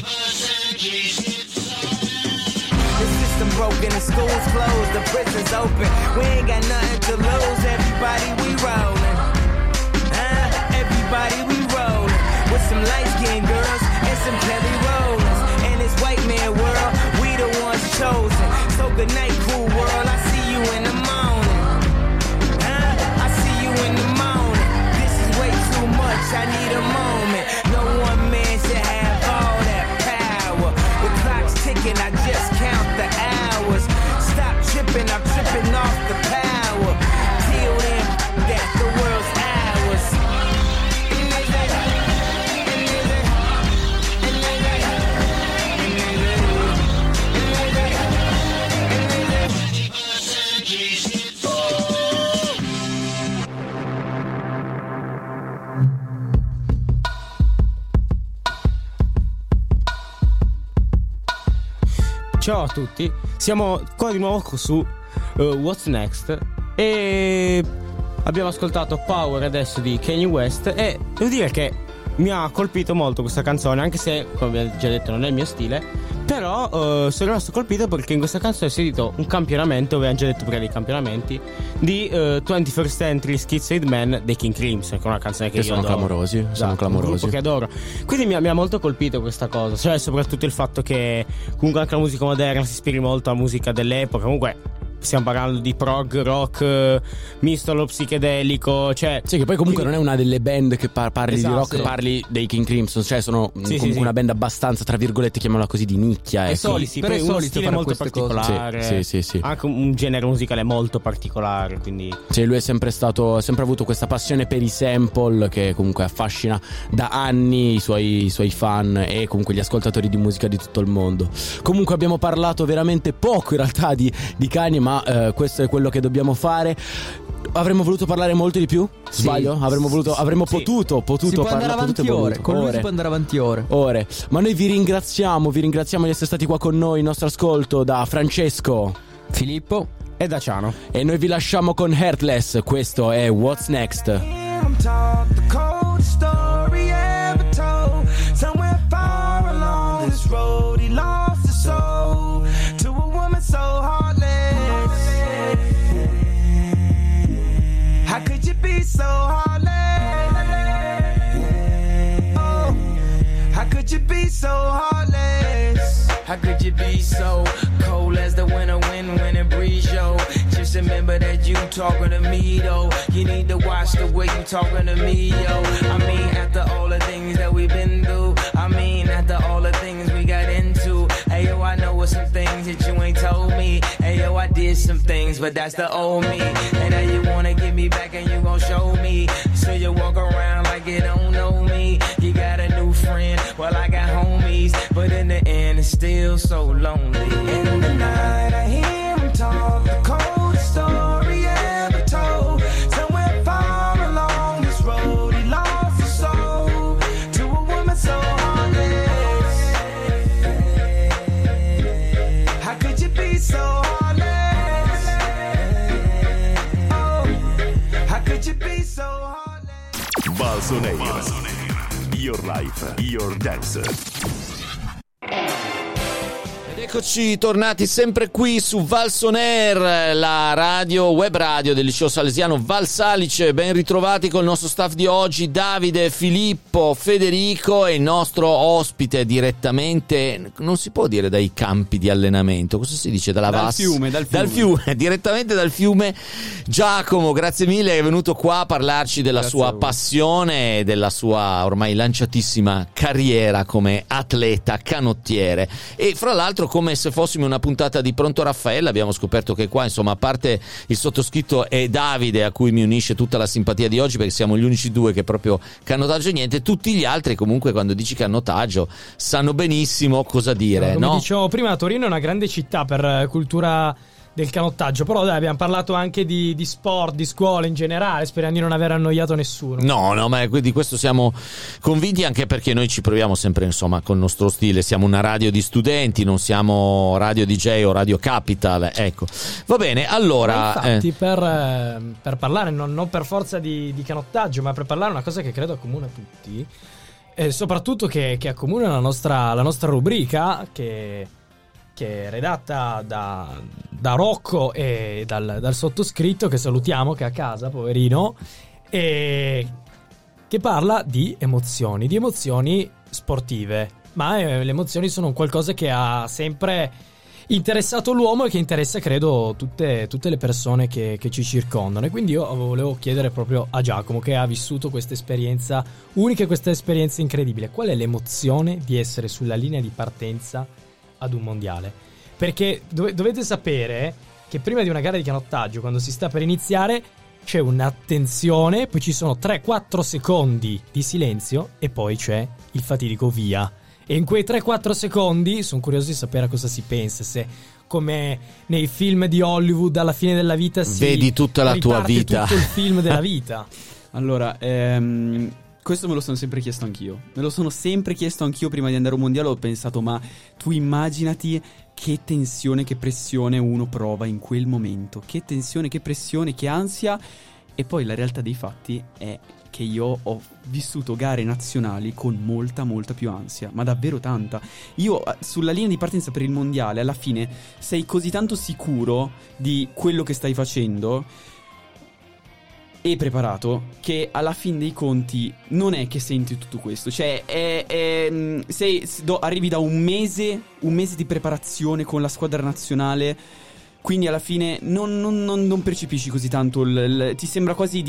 The system broken, the school's closed, the prison's open. We ain't got nothing to lose. Everybody we rollin', everybody we rollin', with some light-skinned girls and some Kelly Rollins. In this white man world, we the ones chosen. So good night, cool world, I see you in the morning. I see you in the morning. This is way too much, I need a moment. No one man should have all that power. The clock's ticking, I just count the hours. Stop tripping, I'm tripping off the power. Till then, that the world's ours. In this Ciao a tutti, siamo qua di nuovo su What's Next e abbiamo ascoltato Power adesso di Kanye West e devo dire che mi ha colpito molto questa canzone, anche se, come ho già detto, non è il mio stile, però sono rimasto colpito perché in questa canzone ho sentito un campionamento, avevamo già detto prima dei campionamenti, di 21st Century Kids Aid Man dei King Crimson, che è una canzone che io sono adoro. clamorosi, Esatto, sono clamorosi. un gruppo che adoro. Quindi mi ha molto colpito questa cosa, cioè soprattutto il fatto che comunque anche la musica moderna si ispiri molto alla musica dell'epoca, comunque stiamo parlando di prog, rock, misto allo psichedelico, cioè sì, che poi comunque non è una delle band che parli Esatto, di rock, sì. Parli dei King Crimson, cioè sono Sì, comunque sì. una band abbastanza, tra virgolette, chiamiamola così, di nicchia. È ecco. solito, però è uno stile molto particolare, Sì. anche un genere musicale molto particolare, quindi Sì, lui è sempre avuto questa passione per i sample che comunque affascina da anni i suoi fan e comunque gli ascoltatori di musica di tutto il mondo. Comunque abbiamo parlato veramente poco in realtà di Kanye, ma questo è quello che dobbiamo fare. Avremmo voluto parlare molto di più? Sì. Sbaglio? Avremmo potuto Si può andare avanti ore. Con lui si può andare avanti ore. Ma noi vi ringraziamo di essere stati qua con noi, il nostro ascolto da Francesco, Filippo e da Ciano. E noi vi lasciamo con Heartless. Questo è What's Next. I'm taught the coldest story ever told. Somewhere far along this road, he lost his soul to a woman so heartless. How could you be so heartless? Oh, how could you be so heartless? How could you be so cold as the winter wind when it breeze, yo? Just remember that you talking to me, though. You need to watch the way you talking to me, yo. I mean, after all the things that we've been through, I mean, after all the things we got into. Hey, yo, I know some things that you ain't told me. Hey, yo, I did some things, but that's the old me. And now you wanna get me back and you gon' show me. So you walk around like you don't know me. You got a new friend, well, I got homies. But in the end, it's still so lonely. In the night, I hear him talk, the coldest story ever told. Somewhere far along this road, he lost his soul to a woman so heartless. How could you be so heartless? Oh, how could you be so heartless? Balsoneira. Your life, your dance. Eccoci tornati sempre qui su Valson Air, la radio, web radio del liceo salesiano Val Salice. Ben ritrovati col nostro staff di oggi, Davide, Filippo, Federico e il nostro ospite direttamente, non si può dire dai campi di allenamento, cosa si dice? Dal fiume, direttamente dal fiume, Giacomo. Grazie mille, è venuto qua a parlarci della sua passione e della sua ormai lanciatissima carriera come atleta canottiere. E fra l'altro, come se fossimo una puntata di Pronto Raffaella, abbiamo scoperto che qua, insomma, a parte il sottoscritto e Davide, a cui mi unisce tutta la simpatia di oggi perché siamo gli unici due che proprio canottaggio e niente, tutti gli altri comunque quando dici canottaggio sanno benissimo cosa dire, come no? dicevo prima, Torino è una grande città per cultura del canottaggio, però dai, abbiamo parlato anche di sport, di scuola in generale, sperando di non aver annoiato nessuno. No, ma di questo siamo convinti, anche perché noi ci proviamo sempre, insomma, col nostro stile. Siamo una radio di studenti, non siamo Radio DJ o Radio Capital, ecco. Va bene, allora... Ma infatti, per parlare, non per forza di canottaggio, ma per parlare una cosa che credo accomuna tutti, e soprattutto che accomuna la nostra rubrica, che è redatta da Rocco e dal sottoscritto, che salutiamo, che è a casa, poverino, e che parla di emozioni sportive. Ma le emozioni sono qualcosa che ha sempre interessato l'uomo e che interessa, credo, tutte le persone che ci circondano. E quindi io volevo chiedere proprio a Giacomo, che ha vissuto questa esperienza unica, questa esperienza incredibile: qual è l'emozione di essere sulla linea di partenza ad un mondiale? Perché dovete sapere che prima di una gara di canottaggio, quando si sta per iniziare, c'è un'attenzione, poi ci sono 3-4 secondi di silenzio e poi c'è il fatidico via. E in quei 3-4 secondi sono curioso di sapere a cosa si pensa, se come nei film di Hollywood alla fine della vita si vedi tutta la tua vita, tutto il film della vita. Allora, Questo me lo sono sempre chiesto anch'io. Prima di andare a un mondiale. Ho pensato, ma tu immaginati che tensione, che pressione uno prova in quel momento. Che tensione, che pressione, che ansia. E poi la realtà dei fatti è che io ho vissuto gare nazionali con molta più ansia, ma davvero tanta. Io sulla linea di partenza per il mondiale, alla fine sei così tanto sicuro di quello che stai facendo e preparato, che alla fin dei conti non è che senti tutto questo. Cioè arrivi da un mese di preparazione con la squadra nazionale, quindi alla fine non percepisci così tanto ti sembra quasi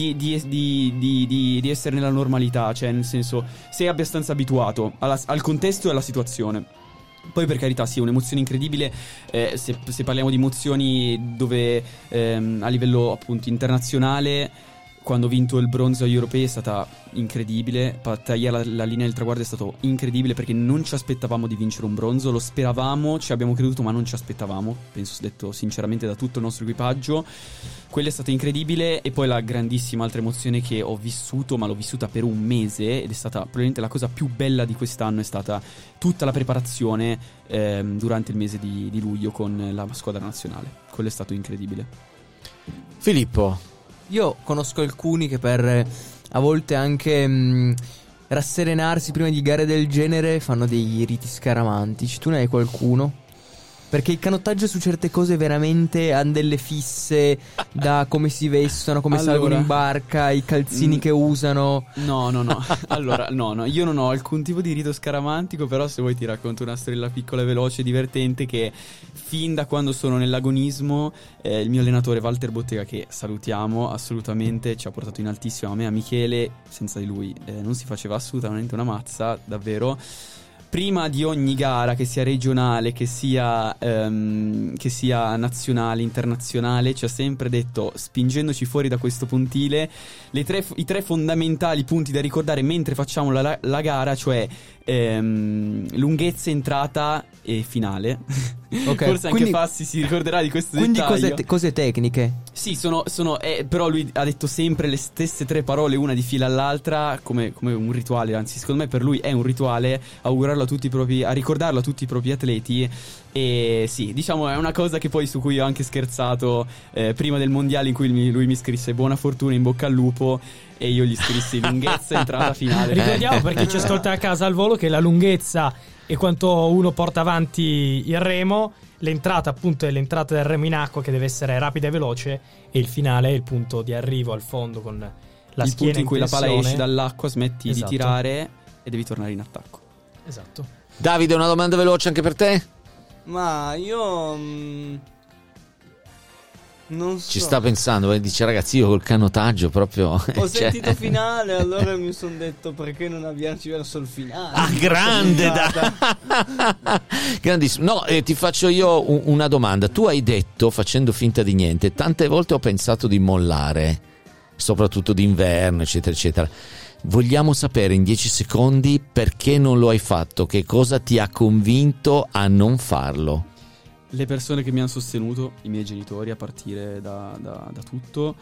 di essere nella normalità. Cioè, nel senso, sei abbastanza abituato al contesto e alla situazione. Poi, per carità, sì, è un'emozione incredibile. Se parliamo di emozioni dove a livello appunto internazionale, quando ho vinto il bronzo agli europei è stata incredibile. Tagliare la linea del traguardo è stato incredibile, perché non ci aspettavamo di vincere un bronzo. Lo speravamo, ci abbiamo creduto, ma non ci aspettavamo. Penso, detto sinceramente, da tutto il nostro equipaggio. Quella è stata incredibile. E poi la grandissima altra emozione che ho vissuto, ma l'ho vissuta per un mese, ed è stata probabilmente la cosa più bella di quest'anno, è stata tutta la preparazione durante il mese di luglio con la squadra nazionale. Quello è stato incredibile. Filippo. Io conosco alcuni che per a volte anche rasserenarsi prima di gare del genere fanno dei riti scaramantici. Tu ne hai qualcuno? Perché il canottaggio su certe cose veramente hanno delle fisse, da come si vestono, come salgono in barca, i calzini che usano. No. Allora, no, io non ho alcun tipo di rito scaramantico, però se vuoi ti racconto una storiella piccola, veloce e divertente, che fin da quando sono nell'agonismo, il mio allenatore Walter Bottega, che salutiamo assolutamente, ci ha portato in altissimo, a me e a Michele. Senza di lui non si faceva assolutamente una mazza, davvero. Prima di ogni gara, che sia regionale, che sia nazionale, internazionale, ci ha sempre detto, spingendoci fuori da questo pontile, i tre fondamentali punti da ricordare mentre facciamo la gara, cioè lunghezza, entrata e finale. Okay, Forse anche Fassi si ricorderà di questo dettaglio. Quindi cose tecniche. Sì, però lui ha detto sempre le stesse tre parole, una di fila all'altra, come un rituale. Anzi, secondo me per lui è un rituale augurarlo a ricordarlo a tutti i propri atleti. E sì, diciamo, è una cosa che poi su cui ho anche scherzato prima del mondiale, in cui lui mi scrisse buona fortuna, in bocca al lupo, e io gli scrissi lunghezza, entrata, finale. Ricordiamo, perché ci ascolta a casa al volo, che la lunghezza è quanto uno porta avanti il remo, l'entrata appunto è l'entrata del remo in acqua, che deve essere rapida e veloce, e il finale è il punto di arrivo al fondo con la il schiena punto in cui tensione. La palla esce dall'acqua, smetti Esatto. di tirare e devi tornare in attacco. Esatto. Davide, una domanda veloce anche per te? Ma io non so. Ci sta pensando, dice ragazzi, io col canottaggio proprio Ho sentito finale, allora mi sono detto perché non avviarci verso il finale. Ah, grande, grandissimo. No, ti faccio io una domanda. Tu hai detto, facendo finta di niente, tante volte ho pensato di mollare, soprattutto d'inverno, eccetera eccetera. Vogliamo sapere in 10 secondi perché non lo hai fatto, che cosa ti ha convinto a non farlo? Le persone che mi hanno sostenuto, i miei genitori, a partire da tutto,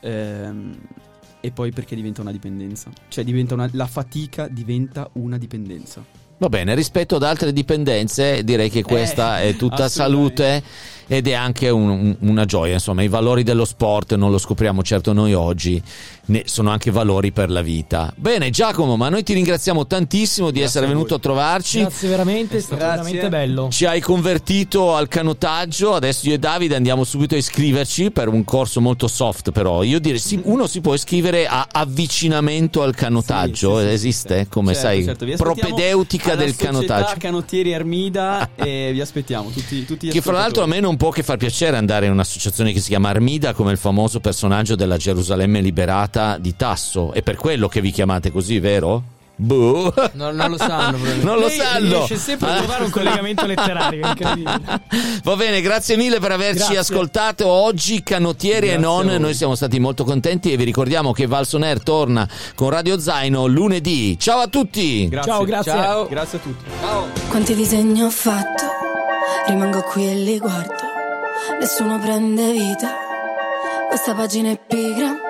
e poi perché diventa una dipendenza. Cioè la fatica diventa una dipendenza. Va bene, rispetto ad altre dipendenze direi che questa è tutta salute ed è anche una gioia. Insomma, i valori dello sport non lo scopriamo certo noi oggi, ne sono anche valori per la vita. Bene Giacomo, ma noi ti ringraziamo tantissimo di essere venuto a trovarci. Grazie veramente, è stato veramente bello. Ci hai convertito al canottaggio, adesso io e Davide andiamo subito a iscriverci per un corso molto soft, però io direi uno si può iscrivere a avvicinamento al canottaggio, sì, esiste come certo. Propedeutica del canottaggio. Canottieri Armida e vi aspettiamo tutti che fra l'altro a me non può che far piacere andare in un'associazione che si chiama Armida, come il famoso personaggio della Gerusalemme liberata di Tasso. È per quello che vi chiamate così, vero? Boh. Non lo sanno. Non lo sanno. Riesce sempre a trovare un collegamento letterario, incredibile. Va bene, grazie mille per averci ascoltato oggi, canottieri e non. Noi siamo stati molto contenti e vi ricordiamo che Valson Air torna con Radio Zaino lunedì. Ciao a tutti. Grazie. Ciao, grazie. Ciao. Grazie a tutti. Ciao. Quanti disegni ho fatto, rimango qui e li guardo, nessuno prende vita, questa pagina è pigra,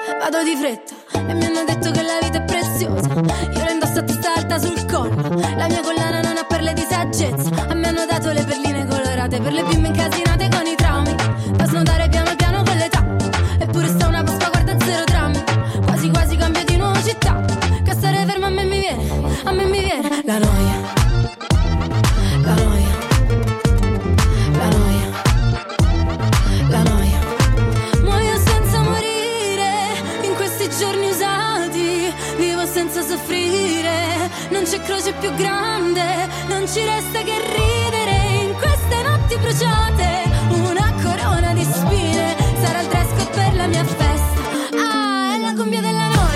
vado di fretta e mi hanno detto che la vita è preziosa. Io la indosso a testa alta sul collo, la mia collana non ha perle di saggezza. A me hanno dato le perline colorate per le bimbe incasinate con i traumi, da snodare piano piano con l'età. Eppure sta una Pasqua, guarda zero drammi, quasi quasi cambio di nuova città. Che stare fermo a me mi viene la noia. La noia, la noia, la noia. Muoio senza morire in questi giorni usati, vivo senza soffrire, non c'è croce più grande, non ci resta che ridere in queste notti bruciate. Una corona di spine sarà il dress code per la mia festa. Ah, è la cumbia della noia.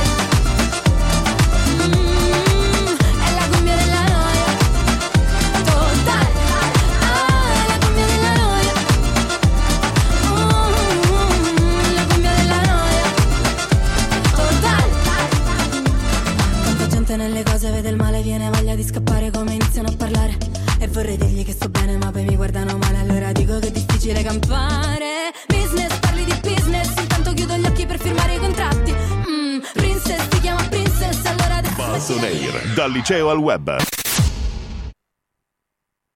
È la cumbia della noia. Totale. Ah, è la cumbia della noia. La cumbia della noia. Totale. Tanta gente nelle cose vede il male, viene voglia di scappare come iniziano a parlare. E vorrei dirgli che sto bene ma poi mi guardano male, allora dico che è difficile campare. Business, parli di business, intanto chiudo gli occhi per firmare i contratti. Princess, ti chiama princess, allora adesso Balson Air, dal liceo al web.